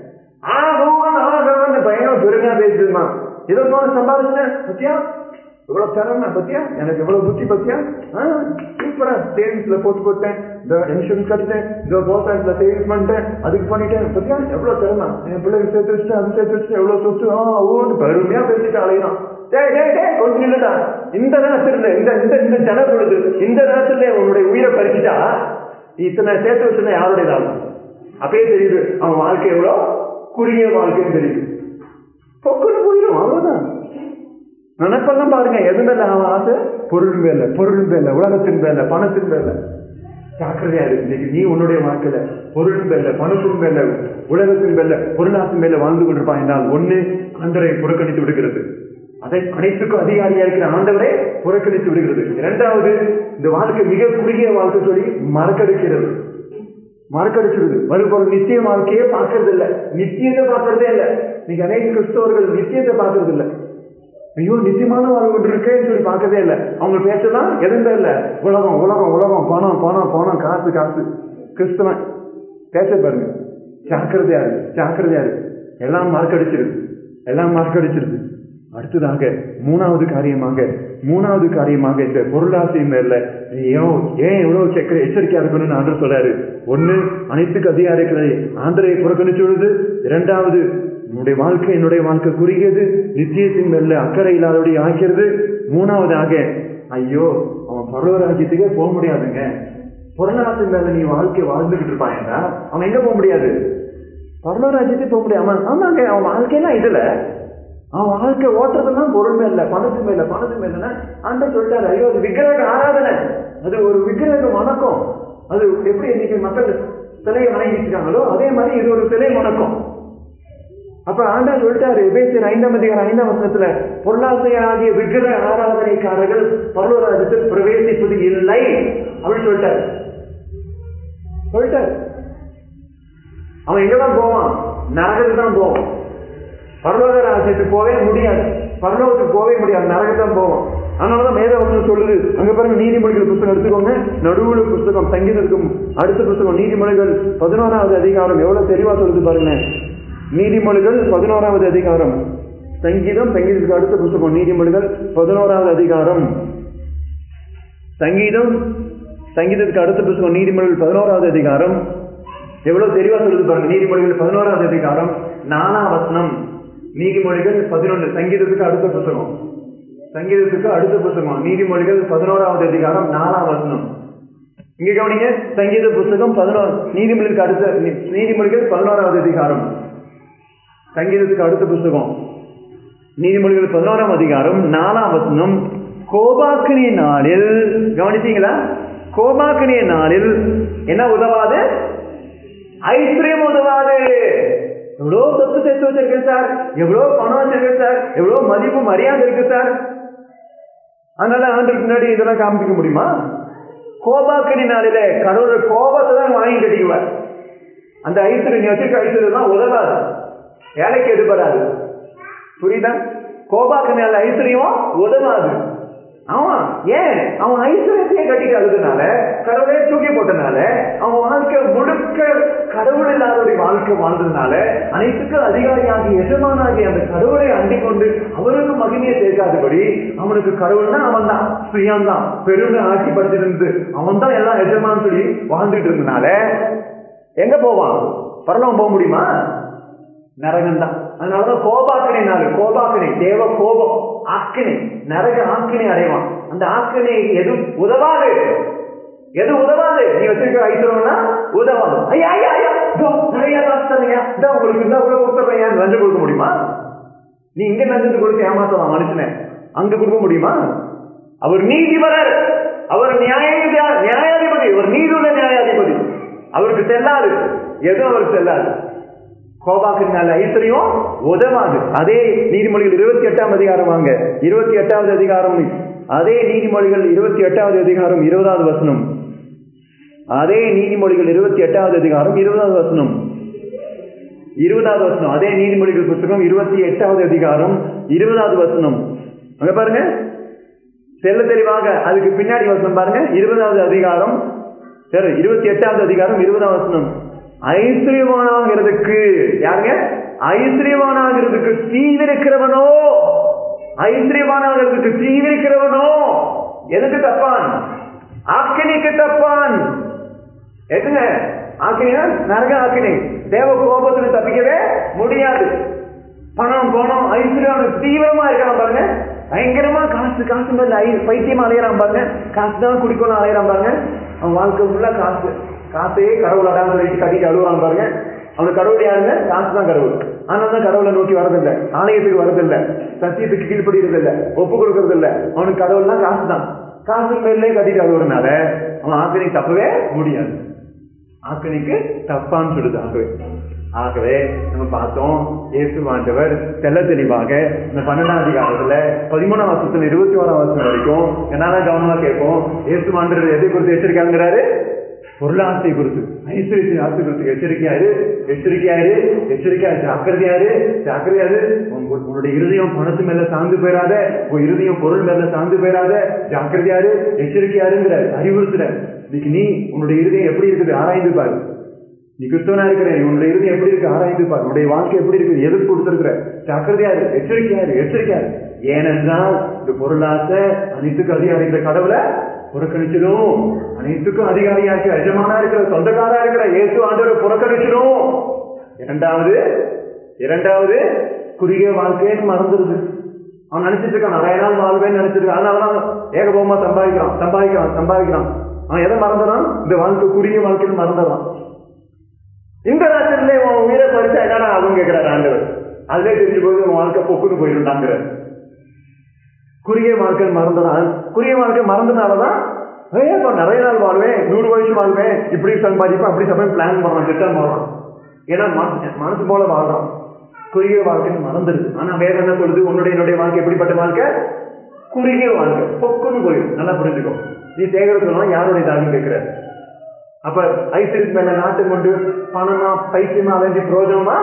பயங்கரம் பெருமையா பேசிட்டு இருந்தான். இதை சம்பாதிச்சேன் பத்தியா, இவ்வளவு திறமை பத்தியா, எனக்கு எவ்வளவு புத்தி பத்தியா, சூப்பரா சேவிங்ஸ்ல போட்டேன், இந்த இன்சூரன்ஸ் கட்டிட்டேன், இந்த போஸ்ட் ஆஃபீஸ்ல சேவிங்ஸ் பண்ணிட்டேன், அதுக்கு பண்ணிட்டேன் பத்தியா, எவ்வளவு திறமை, என் பிள்ளைங்க சேர்த்து வச்சுட்டேன், அது சேர்த்து வச்சுட்டேன், எவ்வளவு சொத்து, ஊன்னு பெருமையா பேசிட்டு அலையிறான். கொஞ்சம் இல்லடா, இந்த நேரத்துல இந்த ஜன பொழுது இந்த நேரத்துல உன்னுடைய உயிரை பறிச்சுட்டா இத்தனை சேர்த்து வச்சுன்னா யாருடையதாகும்? அப்பயே தெரியுது அவன் வாழ்க்கை எவ்வளவு குறுகிய வாழ்க்கைன்னு தெரியுது. பொக்குன்னு போயிடும், அவ்வளவுதான். நினைப்பெல்லாம் பாருங்க, எது மேல அவன் ஆசை? பொருள் மேல, உலகத்தின் மேல, பணத்தின் மேல. ஜாக்கிரதையா இருக்கு. நீ உன்னுடைய வாழ்க்கையில பொருள் மேல, பணத்தின் மேல, உலகத்தின் மேல, பொருளாசின் மேல வாழ்ந்து கொண்டிருப்பான் என்றால், ஒண்ணு ஆண்டவரை புறக்கணித்து விடுகிறது, அதை அனைத்துக்கும் அதிகாரியா இருக்கிற ஆண்டவரை புறக்கணித்து விடுகிறது. இரண்டாவது, இந்த வாழ்க்கை மிக குறுகிய வாழ்க்கை சொல்லி மறக்கடிக்கிறது, மறுபொருள் நித்திய வாழ்க்கையே பார்க்கறது இல்லை, நித்தியத்தை பார்க்கறதே இல்லை. நீங்க அநேக கிறிஸ்தவர்கள் நித்தியத்தை பார்க்கறது இல்லை. ஐயோ நித்தியமான வாழ்வு ஒன்று இருக்கேன்னு சொல்லி பார்க்கவே இல்லை. அவங்க பேசலாம் எதுவும் இல்லை, உலகம் உலகம் உலகம், பணம் பணம் பணம், காசு காசு. கிறிஸ்தவன் பேச பாருங்க, ஜாக்கிரதையா இருக்கு. எல்லாம் மார்க்கடிச்சிருது. அடுத்ததாக மூணாவது காரியமாக இந்த பொருளாசை மேல ஏன் எவ்வளவு எச்சரிக்கையா இருக்கணும்னு ஆண்டவர் சொல்றாரு. ஒண்ணு, அனைத்துக்கு அதிகாரம் இருக்கிறது, ஆண்டவரை புறக்கணிச்சு விடுது. இரண்டாவது, என்னுடைய வாழ்க்கை குறுகியது, நித்தியத்தின் மேல அக்கறை இல்லாதபடி ஆக்கிறது. மூணாவதாக, ஐயோ அவன் பரலோகராஜ்யத்துக்கே போக முடியாதுங்க. பொருளாதாரத்தின் மேல நீ வாழ்க்கை வாழ்ந்துகிட்டு இருப்பாயன்னா அவன் எங்க போக முடியாது? பரலோகராஜ்யத்துக்கு போக முடியாம. ஆமாங்க, அவன் வாழ்க்கையெல்லாம் இதுல, அவன் வாழ்க்கை ஓட்டுறதெல்லாம் பொருள் மேல, பணத்து மேல. ஆண்டவர் சொல்லிட்டாரு, ஐயோ அது விக்கிரக ஆராதனை, அது ஒரு விக்கிரக வணக்கம். அது எப்படி இன்னைக்கு மக்கள் சிலையை வணங்கிட்டு இருக்காங்களோ அதே மாதிரி இது ஒரு சிலை வணக்கம். அப்ப ஆண்டவர் சொல்லிட்டாரு, எபேசியர் 5ஆம் அதிகாரம் 5ஆம் வசனத்துல, பொருளாசையாகிய விக்கிரக ஆராதனைக்காரர்கள் பரலோகராஜ்யத்தில் பிரவேசிப்பது இல்லை அப்படின்னு சொல்லிட்டாரு. அவன் எங்கதான் போவான்? நரகத்துக்கு தான் போவான். பரலோக ராஜ்யத்துக்கு போவே முடியாது, நரகத்தான் போவான். அதனாலதான் வேதவசனம் சொல்லுது. அங்க பாருங்க, நீதிமொழிகள் புத்தகம் எடுத்துக்கோங்க, நடுவுல புத்தகம் சங்கீதத்துக்கும் அடுத்த புத்தகம் நீதிமொழிகள் 11ஆவது அதிகாரம் எவ்வளவு தெளிவா சொல்லுது பாருங்க. நீதிமொழிகள் 11ஆவது அதிகாரம், சங்கீதத்துக்கு அடுத்த புத்தகம் நீதிமொழிகள் 11ஆவது அதிகாரம், சங்கீதத்துக்கு அடுத்த புத்தகம் நீதிமொழிகள் 11ஆவது அதிகாரம் எவ்வளவு தெளிவா சொல்லுது பாருங்க. நீதிமொழிகள் 11ஆவது அதிகாரம் 4ஆம் வசனம், நீதிமொழிகள் 11, சங்கீதத்துக்கு அடுத்த புத்தகம் நீதிமொழிகள் 11ஆவது அதிகாரம் 4ஆம் வசனம். இங்க கவனிங்க, சங்கீத புத்தகம் 11, நீதிமொழிகள் 11ஆவது அதிகாரம், சங்கீதத்துக்கு அடுத்த புத்தகம் நீதிமொழிகள் 11ஆம் அதிகாரம் 4ஆம் வசனம். கோபாக்கினி நாளில், கவனிச்சீங்களா? கோபாக்கினி நாளில் என்ன உதவாது? ஐஸ்வர்யம் உதவாது. எவ்வளவு சொத்து சேர்த்து வச்சிருக்கேன் சார், எவ்வளவு பணம் வச்சிருக்கேன் சார், எவ்வளவு மதிப்பு மரியாதை இருக்கு சார், அதனால ஆண்டுக்கு முன்னாடி இதெல்லாம் காமிக்க முடியுமா? கோபாக்கினி நாளில கடவுள் கோபத்தை தான் வாங்கி கட்டிக்குவார். அந்த ஐஸ்வர்யம், நீ வச்சிருக்க ஐஸ்வர்யம் தான் உதவாது, வேலைக்கு எதிர்பாராது. புரியுதா? கோபாக்கினி நாள் ஐஸ்வர்யம் உதவாது. ஏன்? அவன் ஐஸ்வர்யத்தையே கட்டிட்டு அழுதுனால, கடவுளே தூக்கி போட்டனால, அவன் வாழ்க்கை முழுக்க கடவுள் இல்லாதவருடைய வாழ்க்கை வாழ்ந்ததுனால, அனைத்துக்கும் அதிகாரியாகி எஜமானாகி அந்த கடவுளை அண்டிக் கொண்டு அவருக்கு மகிமையை சேர்க்காதபடி, அவனுக்கு கடவுள்னா அவன் தான், சுயம்தான், பெருமை ஆட்சிப்படுத்திருந்து அவன் தான் எல்லாம் எஜமான்னு சொல்லி வாழ்ந்துட்டு இருந்தனால எங்க போவான்? பரலோகம் போக முடியுமா? நரகம் தான். அதனாலதான் கோபாக்கினை நாள், கோபாக்கினை தேவ கோபம், ஆக்கினை, நரக ஆக்கினை அடைவான். அந்த ஆக்கினை எது உதவாது? நீ வச்சிருக்க ஐஸ்வர்யம்னா உதவாது. ஐயா நிறைய உங்களுக்கு இருந்தா கூட கொடுத்துறையா, லஞ்சம் கொடுக்க முடியுமா? நீ இங்க லஞ்சத்தை கொடுத்து ஏமாத்தலாம் மனுஷனை, அங்க கொடுக்க முடியுமா? அவர் நீதிபரர், அவர் நியாயாதிபதி, அவர் நீதியுள்ள நியாயாதிபதி. அவருக்கு செல்லாது, எதுவும் அவருக்கு செல்லாது. கோபாக்கினால ஐஸ்வர்யம் உதவாது. அதே நீதிமொழிகள் 28ஆம் அதிகாரம் வாங்க, 28வது அதிகாரம், அதே நீதிமொழிகள் 28வது அதிகாரம் 20வது வசனம். அதே நீதிமொழிகள் 28வது அதிகாரம் 20வது வசனம், 20வது வசனம். அதே நீதிமொழிகள் புத்தகம் 28வது அதிகாரம் 20வது வசனம். அங்க பாருங்க, செல்ல தெளிவாக அதுக்கு பின்னாடி வசனம் பாருங்க. 20வது அதிகாரம், 28வது அதிகாரம் 20வது வசனம். ஐஸ்வர்யவானாகிறதுக்கு யாருங்க? ஐஸ்வர்யவானாகிறதுக்கு தீவிரிக்கிறவனோ, ஐஸ்வர்யவானாகிறதுக்கு தீவிரிக்கிறவனோ எதுக்கு தப்பான்? ஆக்கினிக்கு தப்பான். எதுங்க ஆக்கினா? நரக ஆக்கினை. தேவ கோபத்துல தப்பிக்கவே முடியாது. பணம் பணம் ஐஸ்வர்யம் தீவிரமா இருக்கான் பாருங்க, பயங்கரமா காசு காசு மேல பைத்தியமா அலையறான் பாருங்க, காசு தான் குடிக்கணும் அலையறான் பாருங்க. அவன் வாழ்க்கை ஃபுல்லா காசு, காசே கடவுளாடான்னு சொல்லி கட்டிட்டு அழுவான் பாருங்க. அவனுக்கு கடவுள் யாருங்க? காசு தான் கடவுள். ஆனால் தான் கடவுளை நோக்கி வரதில்லை, ஆலயத்துக்கு வரதில்லை, சத்தியத்துக்கு கீழ்படுகிறது இல்லை, ஒப்பு கொடுக்கறது இல்லை. அவனுக்கு கடவுள்லாம் காசு தான். காசு மேலே கட்டிட்டு அழுவுறதுனால அவன் ஆக்கினைக்கு தப்பவே முடியாது. ஆக்கினைக்கு தப்பான்னு சொல்லுது. ஆகவே நம்ம பார்த்தோம், இயேசுவாண்டவர் தெல்ல தெளிவாக இந்த 12ஆம் அதிகாரத்துல 13ஆம் வசனத்துல 21ஆம் வசனம் வரைக்கும் என்னால கவனமா கேட்போம். இயேசுவாண்டவர் எதை குறித்து எச்சரிக்கைங்கிறாரு? பொருளாசை குறித்து, ஐஸ்வர்யத்தின் ஆசை குறித்து எச்சரிக்கையாரு, எச்சரிக்கையாரு, எச்சரிக்கையா, ஜாக்கிரதையாரு, ஜாக்கிரதையாரு. உன்னுடைய இருதயம் பணத்து மேல சார்ந்து போயிடாத, உன் இருதயம் பொருள் மேல சார்ந்து போயிடாத, ஜாக்கிரதையாரு, எச்சரிக்கையாருங்கிறாரு, அறிவுறுத்துறாரு. இன்னைக்கு நீ உன்னுடைய இருதயம் எப்படி இருக்குது ஆராய்ந்து பாரு. நீ கிறிஸ்தவனா இருக்கிறேன், உன்னுடைய இருதயம் எப்படி இருக்கு ஆராய்ந்து பாரு. உன்னுடைய வாழ்க்கை எப்படி இருக்கு, எதிர்ப்பு கொடுத்திருக்கிற, ஜாக்கிரதையாரு, எச்சரிக்கையாரு, எச்சரிக்கையாரு. ஏனென்றால் இந்த பொருளாசை அனைத்துக்கும் அதிகாரிக்கிற கடவுளை புறக்கணிச்சிடும். அனைத்துக்கும் அதிகாரியா இருக்கிற, எஜமானா இருக்கிற, சொந்தக்காரா இருக்கிற இயேசு ஆண்டவரை புறக்கணிச்சிடும். இரண்டாவது குறுகிய வாழ்க்கையை மறந்துருது. அவன் நினைச்சிட்டு இருக்கான் நிறைய நாள் வாழ்வேன்னு நினைச்சிருக்கான். அதனாலதான் ஏகபோகமா சம்பாதிக்கிறான். அவன் எதை மறந்துறான்? இந்த வாழ்க்கை குறுகிய வாழ்க்கைன்னு மறந்துடுறான். இந்த ராத்திரிலே உன் உயிரை பறிச்சா என்னடா ஆகும் கேட்கிறாரு ஆண்டவர். அதுவே தெரிஞ்சு போது உன் வாழ்க்கை பொக்குன்னு போயிடும்டாங்கிற குறுகிய வாழ்க்கை மறந்துறான். குறுகிய வாழ்க்கை மறந்தனாலதான் நிறைய நாள் வாழ்வேன், 100 வருஷம் வாழ்வேன், இப்படி சம்பாதிப்பேன், அப்படி சமயம் பிளான் பண்றான், திட்டம் போடுறான். ஏன்னா மனசு போல வாழ்றான். குறுகிய வாழ்க்கைன்னு மறந்துருக்கு. ஆனா வேற என்ன சொல்லுது? என்னுடைய வாழ்க்கை எப்படிப்பட்ட வாழ்க்கை? குறுகிய வாழ்க்கை, பொக்குன்னு போயிடும். நல்லா புரிஞ்சுக்கோ. நீ சேகரிக்கணும் யாருடையதான்னு கேட்கிற. அப்ப ஐஸ்வர்யத்து மேல நாட்டு கொண்டு பணமா பைத்தியமா அலைஞ்சி பிரயோஜனமா?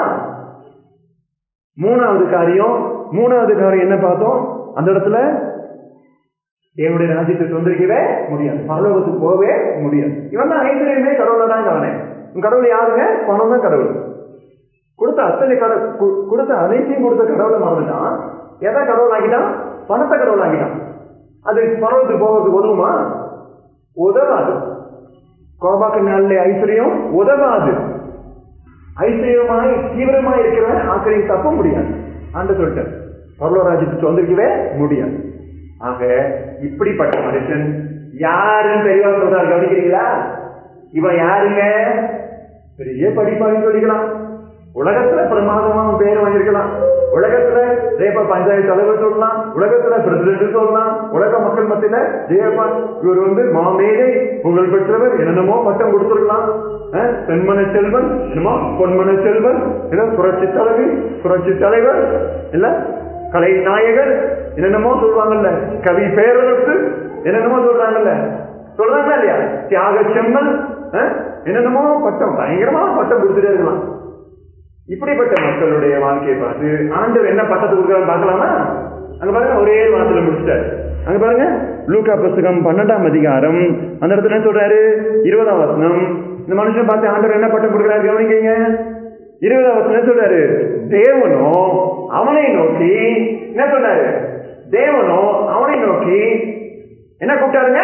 மூணாவது காரியம் என்ன பார்த்தோம்? அந்த இடத்துல என்னுடைய ராஜ்யத்தை சொந்தரிக்கவே முடியாது, பரலோகத்துக்கு போகவே முடியாது. இவன் தான் ஐஸ்வர்யமே கடவுளை தான் கவனே. கடவுள் யாருங்க? பணம் தான் கடவுள். கொடுத்த அனைத்தையும் கொடுத்த கடவுளை மறந்துட்டான். எதை கடவுள் ஆகிட்டான்? பணத்தை கடவுள் ஆகிட்டான். அது பரலோகத்துக்கு போகிறதுக்கு உதவுமா? உதவாது. கோபாக்கு நாளிலே ஐஸ்வர்யம் உதவாது. ஐஸ்வர்யமாய் தீவிரமாய் இருக்கிறவன் ஆக்கிரையும் தப்ப முடியாது. ஆண்டு சொல்லிட்டேன், பரலோக ராஜ்யத்துக்கு வந்திருக்கவே முடியாது. ஆக இப்படிப்பட்ட மனுஷன் யாருன்னு தெளிவா சொல்றாரு, கவனிக்கிறீங்களா? இவன் யாருங்க? பெரிய படிப்பாளின்னு சொல்லிக்கலாம், உலகத்துல பிரமாதமா பேர் வாங்கியிருக்கலாம், உலகத்துல தேப்ப பஞ்சாயத்து தலைவர் சொல்லலாம், உலகத்துல பிரசிடென்ட் சொல்லலாம், உலக மக்கள் மத்தியில தேப்பா இவர் மாமேதை புகழ் பெற்றவர் என்னென்னமோ பட்டம் கொடுத்திருக்கலாம். பெண்மன செல்வன் என்னமோ பொன்மன செல்வன், புரட்சி தலைவர் இல்ல கலை நாயகர் என்னென்னமோ சொல்றாங்கல்ல, கவி பேரரசு என்னென்னமோ சொல்றாங்கல்ல, சொல்றாங்களா இல்லையா? தியாக செம்மல் என்னென்னமோ பட்டம், பயங்கரமான பட்டம் கொடுத்துட்டே இருக்கலாம். இப்படிப்பட்ட மக்களுடைய வாழ்க்கையை பார்த்து ஆண்டவர் என்ன பட்டத்தை கொடுக்கறான்னு பார்க்கலாமா? அங்க பாருங்க, ஒரே வாரத்துல முடிச்சிட்டாரு. அங்க பாருங்க, லூக்கா புத்தகம் 12ஆம் அதிகாரம் அந்த இடத்துல என்ன சொல்றாரு? 20ஆம் வசனம். இந்த மனுஷன் பார்த்து ஆண்டவர் என்ன பட்டம் கொடுக்கிறாரு கவனிக்கீங்க. 20ஆம் வசனம் என்ன சொல்றாரு? தேவனோ அவனை நோக்கி என்ன சொன்னாரு? தேவனோ அவனை நோக்கி என்ன கூப்பிட்டாருங்க?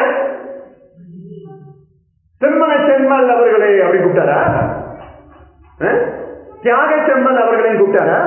செம்மல் அவர்களே அப்படி கூப்பிட்டாரா? தியாக செம்மல் அவர்களையும் கூப்பிட்டாரா?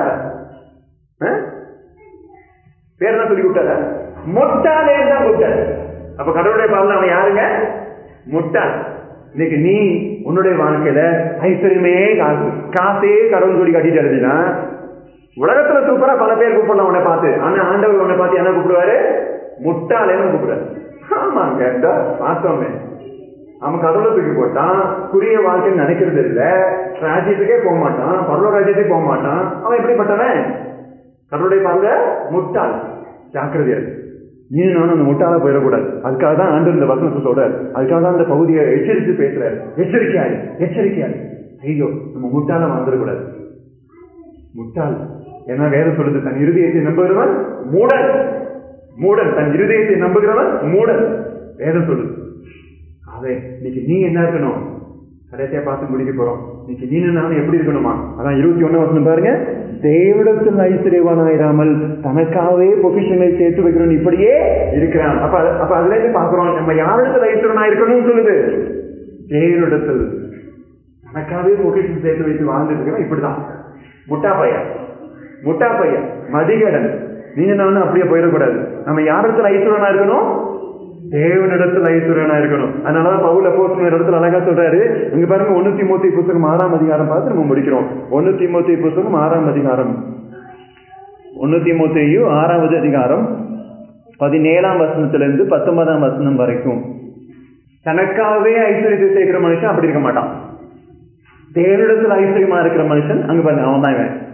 பேர் என்ன சொல்லி கூப்பிட்டாரா? முட்டாளே தான் கூப்பிட்டாரு. அப்ப கடவுளுடைய பாவம் அவன் யாருங்க? முட்டாள். இன்னைக்கு நீ உன்னுடைய வாழ்க்கையில ஐஸ்வர்யமே காசே கடவுள் சொல்லி கட்டிட்டு எழுதினா உலகத்துல சூப்பரா பல பேர் கூப்பிடலாம் உன்னை பார்த்து. ஆனா ஆண்டவர் உன்னை பார்த்து என்ன கூப்பிடுவாரு? முட்டாளேன்னு கூப்பிடுறாரு. ஆமாங்க, பார்த்தோமே. அவன் கடவுளை தூக்கி போட்டான், குறுகிய வாழ்க்கைன்னு நினைக்கிறது இல்லை, ராஜ்யத்துக்கே போக மாட்டான், பரலோக ராஜ்யத்துக்கு போக மாட்டான். அவன் எப்படிப்பட்டவன்? கடவுளுடைய பார்வை முட்டாள். ஜாக்கிரதையா இருக்கு. நீ நானும் அந்த முட்டாள போயிடக்கூடாது. அதுக்காக தான் ஆண்டவர் இந்த வசனத்தை சொல்றாரு. அதுக்காக தான் அந்த பகுதியை எச்சரித்து பேசுறாரு. எச்சரிக்கையாரு, எச்சரிக்கையாரு. ஐயோ, நம்ம முட்டாள வாழ்ந்துடக்கூடாது. முட்டாள் ஏன்னா வேதம் சொல்லுது, தன் இருதயத்தை நம்புகிறவன் மூடன். மூடன், தன் இருதயத்தை நம்புகிறவன் மூடன். வேதம் சொல்லுது. அவன் இன்னைக்கு நீ என்ன இருக்கணும்? கடைசியா பார்த்து முடிக்க போறோம். இன்னைக்கு நீ நானும் எப்படி இருக்கணுமா? அதான் 21 வசனம் பாருங்க. தேவனிடத்தில் ஐஸ்வர்யவானாயிராமல் தனக்காகவே பொசிஷனை சேர்த்து வைக்கிறோம், இப்படியே இருக்கிறான். அப்ப அதுல இருந்து பாக்குறோம், நம்ம யாரிடத்தில் ஐஸ்வர்யனா இருக்கணும்னு சொல்லுது? தேவனிடத்தில். தனக்காகவே பொசிஷன் சேர்த்து வைத்து வாழ்ந்துட்டு இருக்கிறோம். இப்படிதான் முட்டா பையன், முட்டா பையன், மதிகடன். நீங்க நானும் அப்படியே போயிடக்கூடாது. நம்ம யாரிடத்தில் ஐஸ்வர்யனா இருக்கணும்? தேவனிடத்தில் ஐஸ்வர்யனா இருக்கணும். அதனாலதான் பவுல் அப்போஸ்தலன் இடத்துல அழகா சொல்றாரு. இங்க பாருங்க, 1 தீமோத்தேயு புத்தகம் 6ஆம் அதிகாரம் பார்த்து நம்ம முடிக்கிறோம். 1 தீமோத்தேயு புத்தகம் 6ஆம் அதிகாரம், 1 தீமோத்தேயு 6வது அதிகாரம் 17ஆம் வசனத்திலிருந்து 19ஆம் வசனம் வரைக்கும். தனக்காகவே ஐஸ்வர்யத்தை சேர்க்கிற மனுஷன் அப்படி இருக்க மாட்டான். தேவனிடத்தில் ஐஸ்வர்யமா இருக்கிற மனுஷன் அங்க பாருங்க, அவன் தான் இவன்.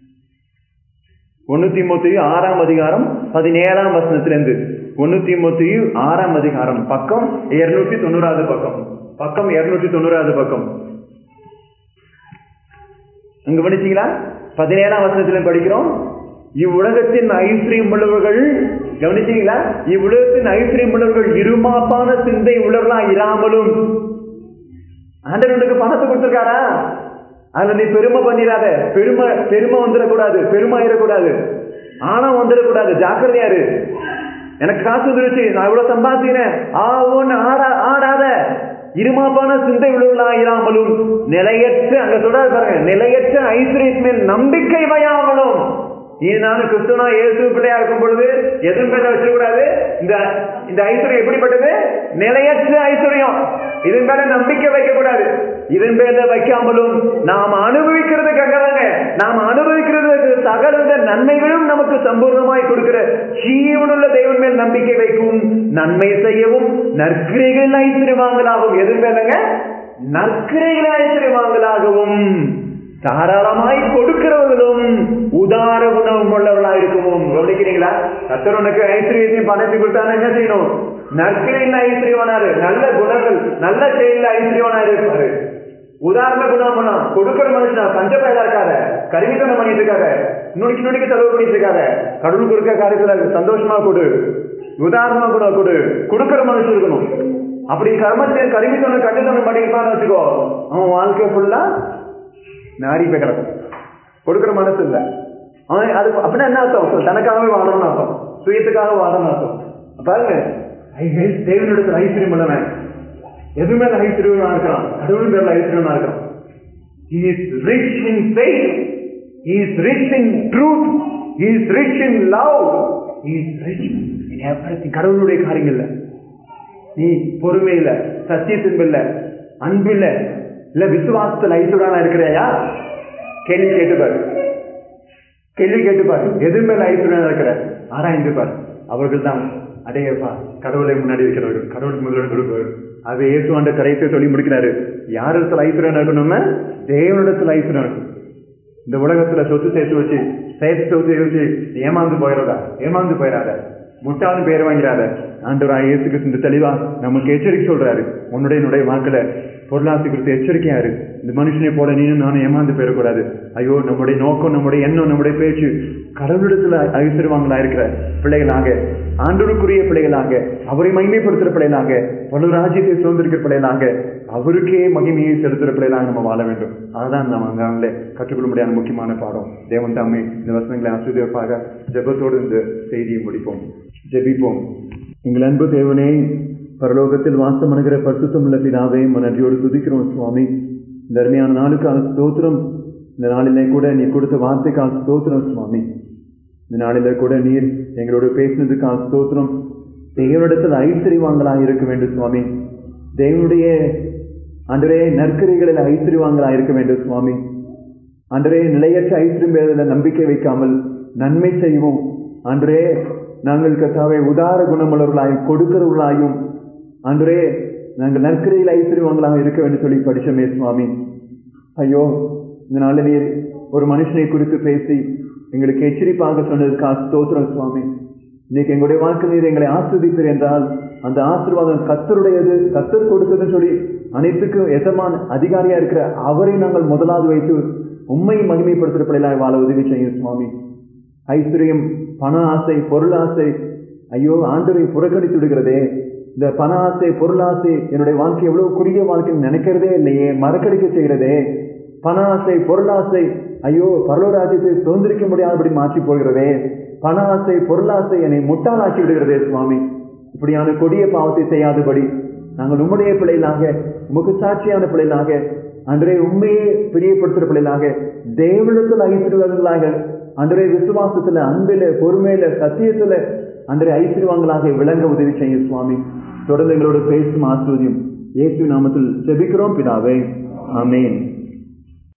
1 தீமோத்தேயு 6ஆம் அதிகாரம் 17ஆம் வசனத்திலிருந்து 1 தீமோத்தேயு 6ஆம் அதிகாரம், பக்கம் 290வது பக்கம், பக்கம் 290வது பக்கம். அங்க படிச்சீங்களா? 17ஆம் வசனத்திலும் படிக்கிறோம். இவ்வுலகத்தின் ஐஸ்வர்யம் உள்ளவர்கள், கவனிச்சீங்களா? இவ்வுலகத்தின் ஐஸ்வர்யம் உள்ளவர்கள் இருமாப்பான சிந்தை உள்ளவர்களா இராமலும். ஆண்டவனுக்கு பணத்தை கொடுத்திருக்காரா? அதுல நீ பெருமை பண்ணிடாத. பெருமை வந்துடக்கூடாது, பெருமை ஆயிடக்கூடாது, ஆணவம் வந்துடக்கூடாது. ஜாக்கிரதையாரு. எனக்கு காசு வந்துருச்சு, நான் இவ்வளவு சம்பாதிக்கிறேன், ஆடாத. இருமாப்பான சிந்தை உள்ளவர்களாயிராமலும் நிலையற்ற, அங்க சொல்றாரு பாருங்க, நிலையற்ற ஐஸ்வர்யத்தின் மேல் நம்பிக்கை வையாமலும். நீ நானும் கிறிஸ்துவனா இயேசு பிள்ளையா இருக்கும் பொழுது எதன் மேல வச்சுக்கூடாது? இந்த ஐஸ்வர்யம் எப்படிப்பட்டது? நிலையற்ற ஐஸ்வர்யம். இதன் மேல நம்பிக்கை வைக்க கூடாது. இதன் மேல வைக்காமலும் நாம் அனுபவிக்கிறதுக்காக, நாம் அனுபவிக்கிறதுக்கு சகல நன்மைகளும் நமக்கு சம்பூர்ணமாய் கொடுக்கிற ஜீவனுள்ள தேவன் மேல் நம்பிக்கை வைக்கும், நன்மை செய்யவும் நற்கிரைகள் ஐஸ்வர்யவாங்களாகவும். எதன் மேலங்க? நற்கிரைகள் ஐஸ்வர்யவாங்களாகவும், தாராளமாய் கொடுக்கிறவர்களும் உதார குணம் உள்ளவர்களா இருக்கவும். கவனிக்கிறீங்களா? கர்த்தர் உனக்கு ஐஸ்வர்யத்தையும் பணத்தை கொடுத்தாலும் என்ன செய்யணும்? நற்கிரையில் ஐஸ்வர்யவானாரு, நல்ல குணங்கள், நல்ல செயலில் ஐஸ்வர்யவானாரு இருப்பாரு. உதாரண குணம் கொடுக்கிற மனுஷனா பஞ்சப்பயலா இருக்காத, கருவித்தனம் பண்ணிட்டு இருக்காத, நுடிக்கு செலவு பண்ணிட்டு இருக்காத. கடவுள் கொடுக்க காரியத்துல சந்தோஷமா கொடு, உதாரணமா கூட கொடு. கொடுக்கிற மனுஷன் இருக்கணும். அப்படி கருவித்தனம் கட்டுத்தனம் பண்ணிருப்பான்னு வச்சுக்கோ, அவன் வாழ்க்கை ஃபுல்லா நாரி போய் கிடக்கும். கொடுக்கிற மனசு இல்ல அவன். அது அப்படின்னா என்ன அர்த்தம்? தனக்காகவே வாழணும்னு அர்த்தம், சுயத்துக்காக வாழணும்னு அர்த்தம். பாருங்க, தேவனிடத்தில் ஐஸ்வர்யம் உள்ளவன் எதுவுமே ஐஸ்வர்யமா இருக்கிறான், கடவுள் பேர்ல ஐஸ்வர்யமா இருக்கிறான். He is rich in faith, he is rich in truth, he is rich in love, he is rich in everything. கடவுளுடைய காரியங்கள்ல நீ பொறுமையில, சத்தியத்தின் இல்ல, அன்பில்ல, இல்ல விசுவாசத்தில் ஐஸ்வர்யனா இருக்கிறையா? கேள்வி கேட்டுப்பாரு, கேள்வி கேட்டுப்பாரு. எது மேல ஐஸ்வர்யனா இருக்கிற ஆராய்ந்து பாரு. அவர்கள் தான் அடையப்பா கடவுளை முன்னாடி இருக்கிறவர்கள், கடவுளுக்கு முதலிடம் கொடுப்பாரு. அது இயேசுவாண்ட கரையத்தை சொல்லி முடிக்கிறாரு. யார் இடத்துல ஐஸ்வர்யம் இருக்கும்? நம்ம தேவனிடத்துல ஐஸ்வர்யம் இருக்கும். இந்த உலகத்துல சொத்து சேர்த்து வச்சு ஏமாந்து போயிடாத, முட்டாலும் பேர் வாங்கிறாத. ஆண்டவராய் இயேசு கிறிஸ்து தெளிவா நமக்கு எச்சரிக்கை சொல்றாரு. உன்னுடைய வாக்குல பொருளாசி குறித்து எச்சரிக்கையாரு. இந்த மனுஷனை போல நீனும் நானும் ஏமாந்து போயிடக்கூடாது. ஐயோ, நம்முடைய நோக்கம், நம்முடைய எண்ணம், நம்முடைய பேச்சு கடவுளிடத்துல ஐஸ்வர்யவாங்களா இருக்கிற பிள்ளைகளாக, ஆண்டவருக்குரிய பிள்ளைகளாக, அவரை மகிமைப்படுத்துற பிள்ளைகளாக, பல ராஜ்யத்தை சுதந்திரிக்கிற பிள்ளைகளாக, அவருக்கே மகிமையை செலுத்துற பிள்ளைகளாக நம்ம வாழ வேண்டும். அதுதான் நம்ம அங்கே கற்றுக்கொள்ள முடியாத முக்கியமான பாடம். தேவன் தாமே இந்த வசனங்களை ஆசீர்வதிப்பாக. ஜெபத்தோடு இந்த செய்தியை முடிப்போம். ஜெபிப்போம். எங்கள் அன்பு தேவனே, பரலோகத்தில் வாசம் அணுகிற பரிசுத்தமுள்ள பிதாவே, நன்றியோடு துதிக்கிறோம் சுவாமி. இந்த அருமையான நாளுக்கான ஸ்தோத்திரம். இந்த நாளிலே கூட நீ கொடுத்த வார்த்தைக்கான ஸ்தோத்திரம் சுவாமி. இந்த நாளில கூட நீர் எங்களோட பேசினதுக்கான ஸ்தோத்திரம். தேவனிடத்தில் ஐஸ்வர்யவான்களாக இருக்க வேண்டும் சுவாமி. தேவனுடைய ஆண்டவரே நற்கரிகளில் ஐஸ்வர்யவான்களாக இருக்க வேண்டும் சுவாமி. ஆண்டவரே நிலையற்ற ஐஸ்வர்யம் நம்பிக்கை வைக்காமல் நன்மை செய்வோம். ஆண்டவரே நாங்கள் கர்த்தாவே உதார குணமுள்ளவர்களாயும் கொடுக்கிறவர்களாயும், ஆண்டவரே நாங்கள் நற்கரையில் ஐஸ்வர்யவான்களாக இருக்க வேண்டும் சொல்லி படிச்சோமே சுவாமி. ஐயோ, இந்த நாளில் நீர் ஒரு மனுஷனை குறித்து பேசி எங்களுக்கு எச்சரிப்பாக சொன்னதுக்காக ஸ்தோத்திரம் சுவாமி. இன்னைக்கு எங்களுடைய வாழ்க்கை நீர் எங்களை ஆஸ்வதிப்பீர் என்றால் அந்த ஆசீர்வாதம் கர்த்தருடையது, கர்த்தர் கொடுத்ததுன்னு சொல்லி அனைத்துக்கும் எஜமான அதிகாரியா இருக்கிற அவரை நாங்கள் முதலாவது வைத்து உண்மை மகிமைப்படுத்துகிற பிள்ளைகளாய் வாழ உதவி செய்யும் சுவாமி. ஐஸ்வர்யம், பண ஆசை, பொருள் ஆசை, ஐயோ ஆண்டவரை புறக்கணித்து விடுகிறதே. இந்த பண ஆசை, பொருள் ஆசை என்னுடைய வாழ்க்கை எவ்வளவு குறுகிய வாழ்க்கை நினைக்கிறதே இல்லையே, மறக்கடிக்க செய்கிறதே. பண ஆசை, பொருள் ஆசை, ஐயோ பரலோராஜ்யத்தை சுதந்திரிக்க முடியாதபடி மாற்றி போகிறதே. பண ஆசை, பொருள் ஆசை என்னை முட்டாளாக்கி விடுகிறதே சுவாமி. இப்படியான கொடிய பாவத்தை செய்யாதபடி நாங்கள் உம்முடைய பிள்ளைகளாக, உமக்கு சாட்சியான பிள்ளைகளாக, அன்றே உண்மையே பிரியப்படுத்துகிற பிள்ளைகளாக, தேவனிடத்தில் ஐஸ்வர்யவான்களாக, அன்றே விசுவாசத்துல, அன்பில, பொறுமையில, சத்தியத்துல அன்றே ஐஸ்வர்யவான்களாக விளங்க உதவி செய்யும் சுவாமி. தொடர்ந்து எங்களோட பேசும் ஆசீர்வதியும். இயேசு நாமத்தில் ஜெபிக்கிறோம் பிதாவே, ஆமென்.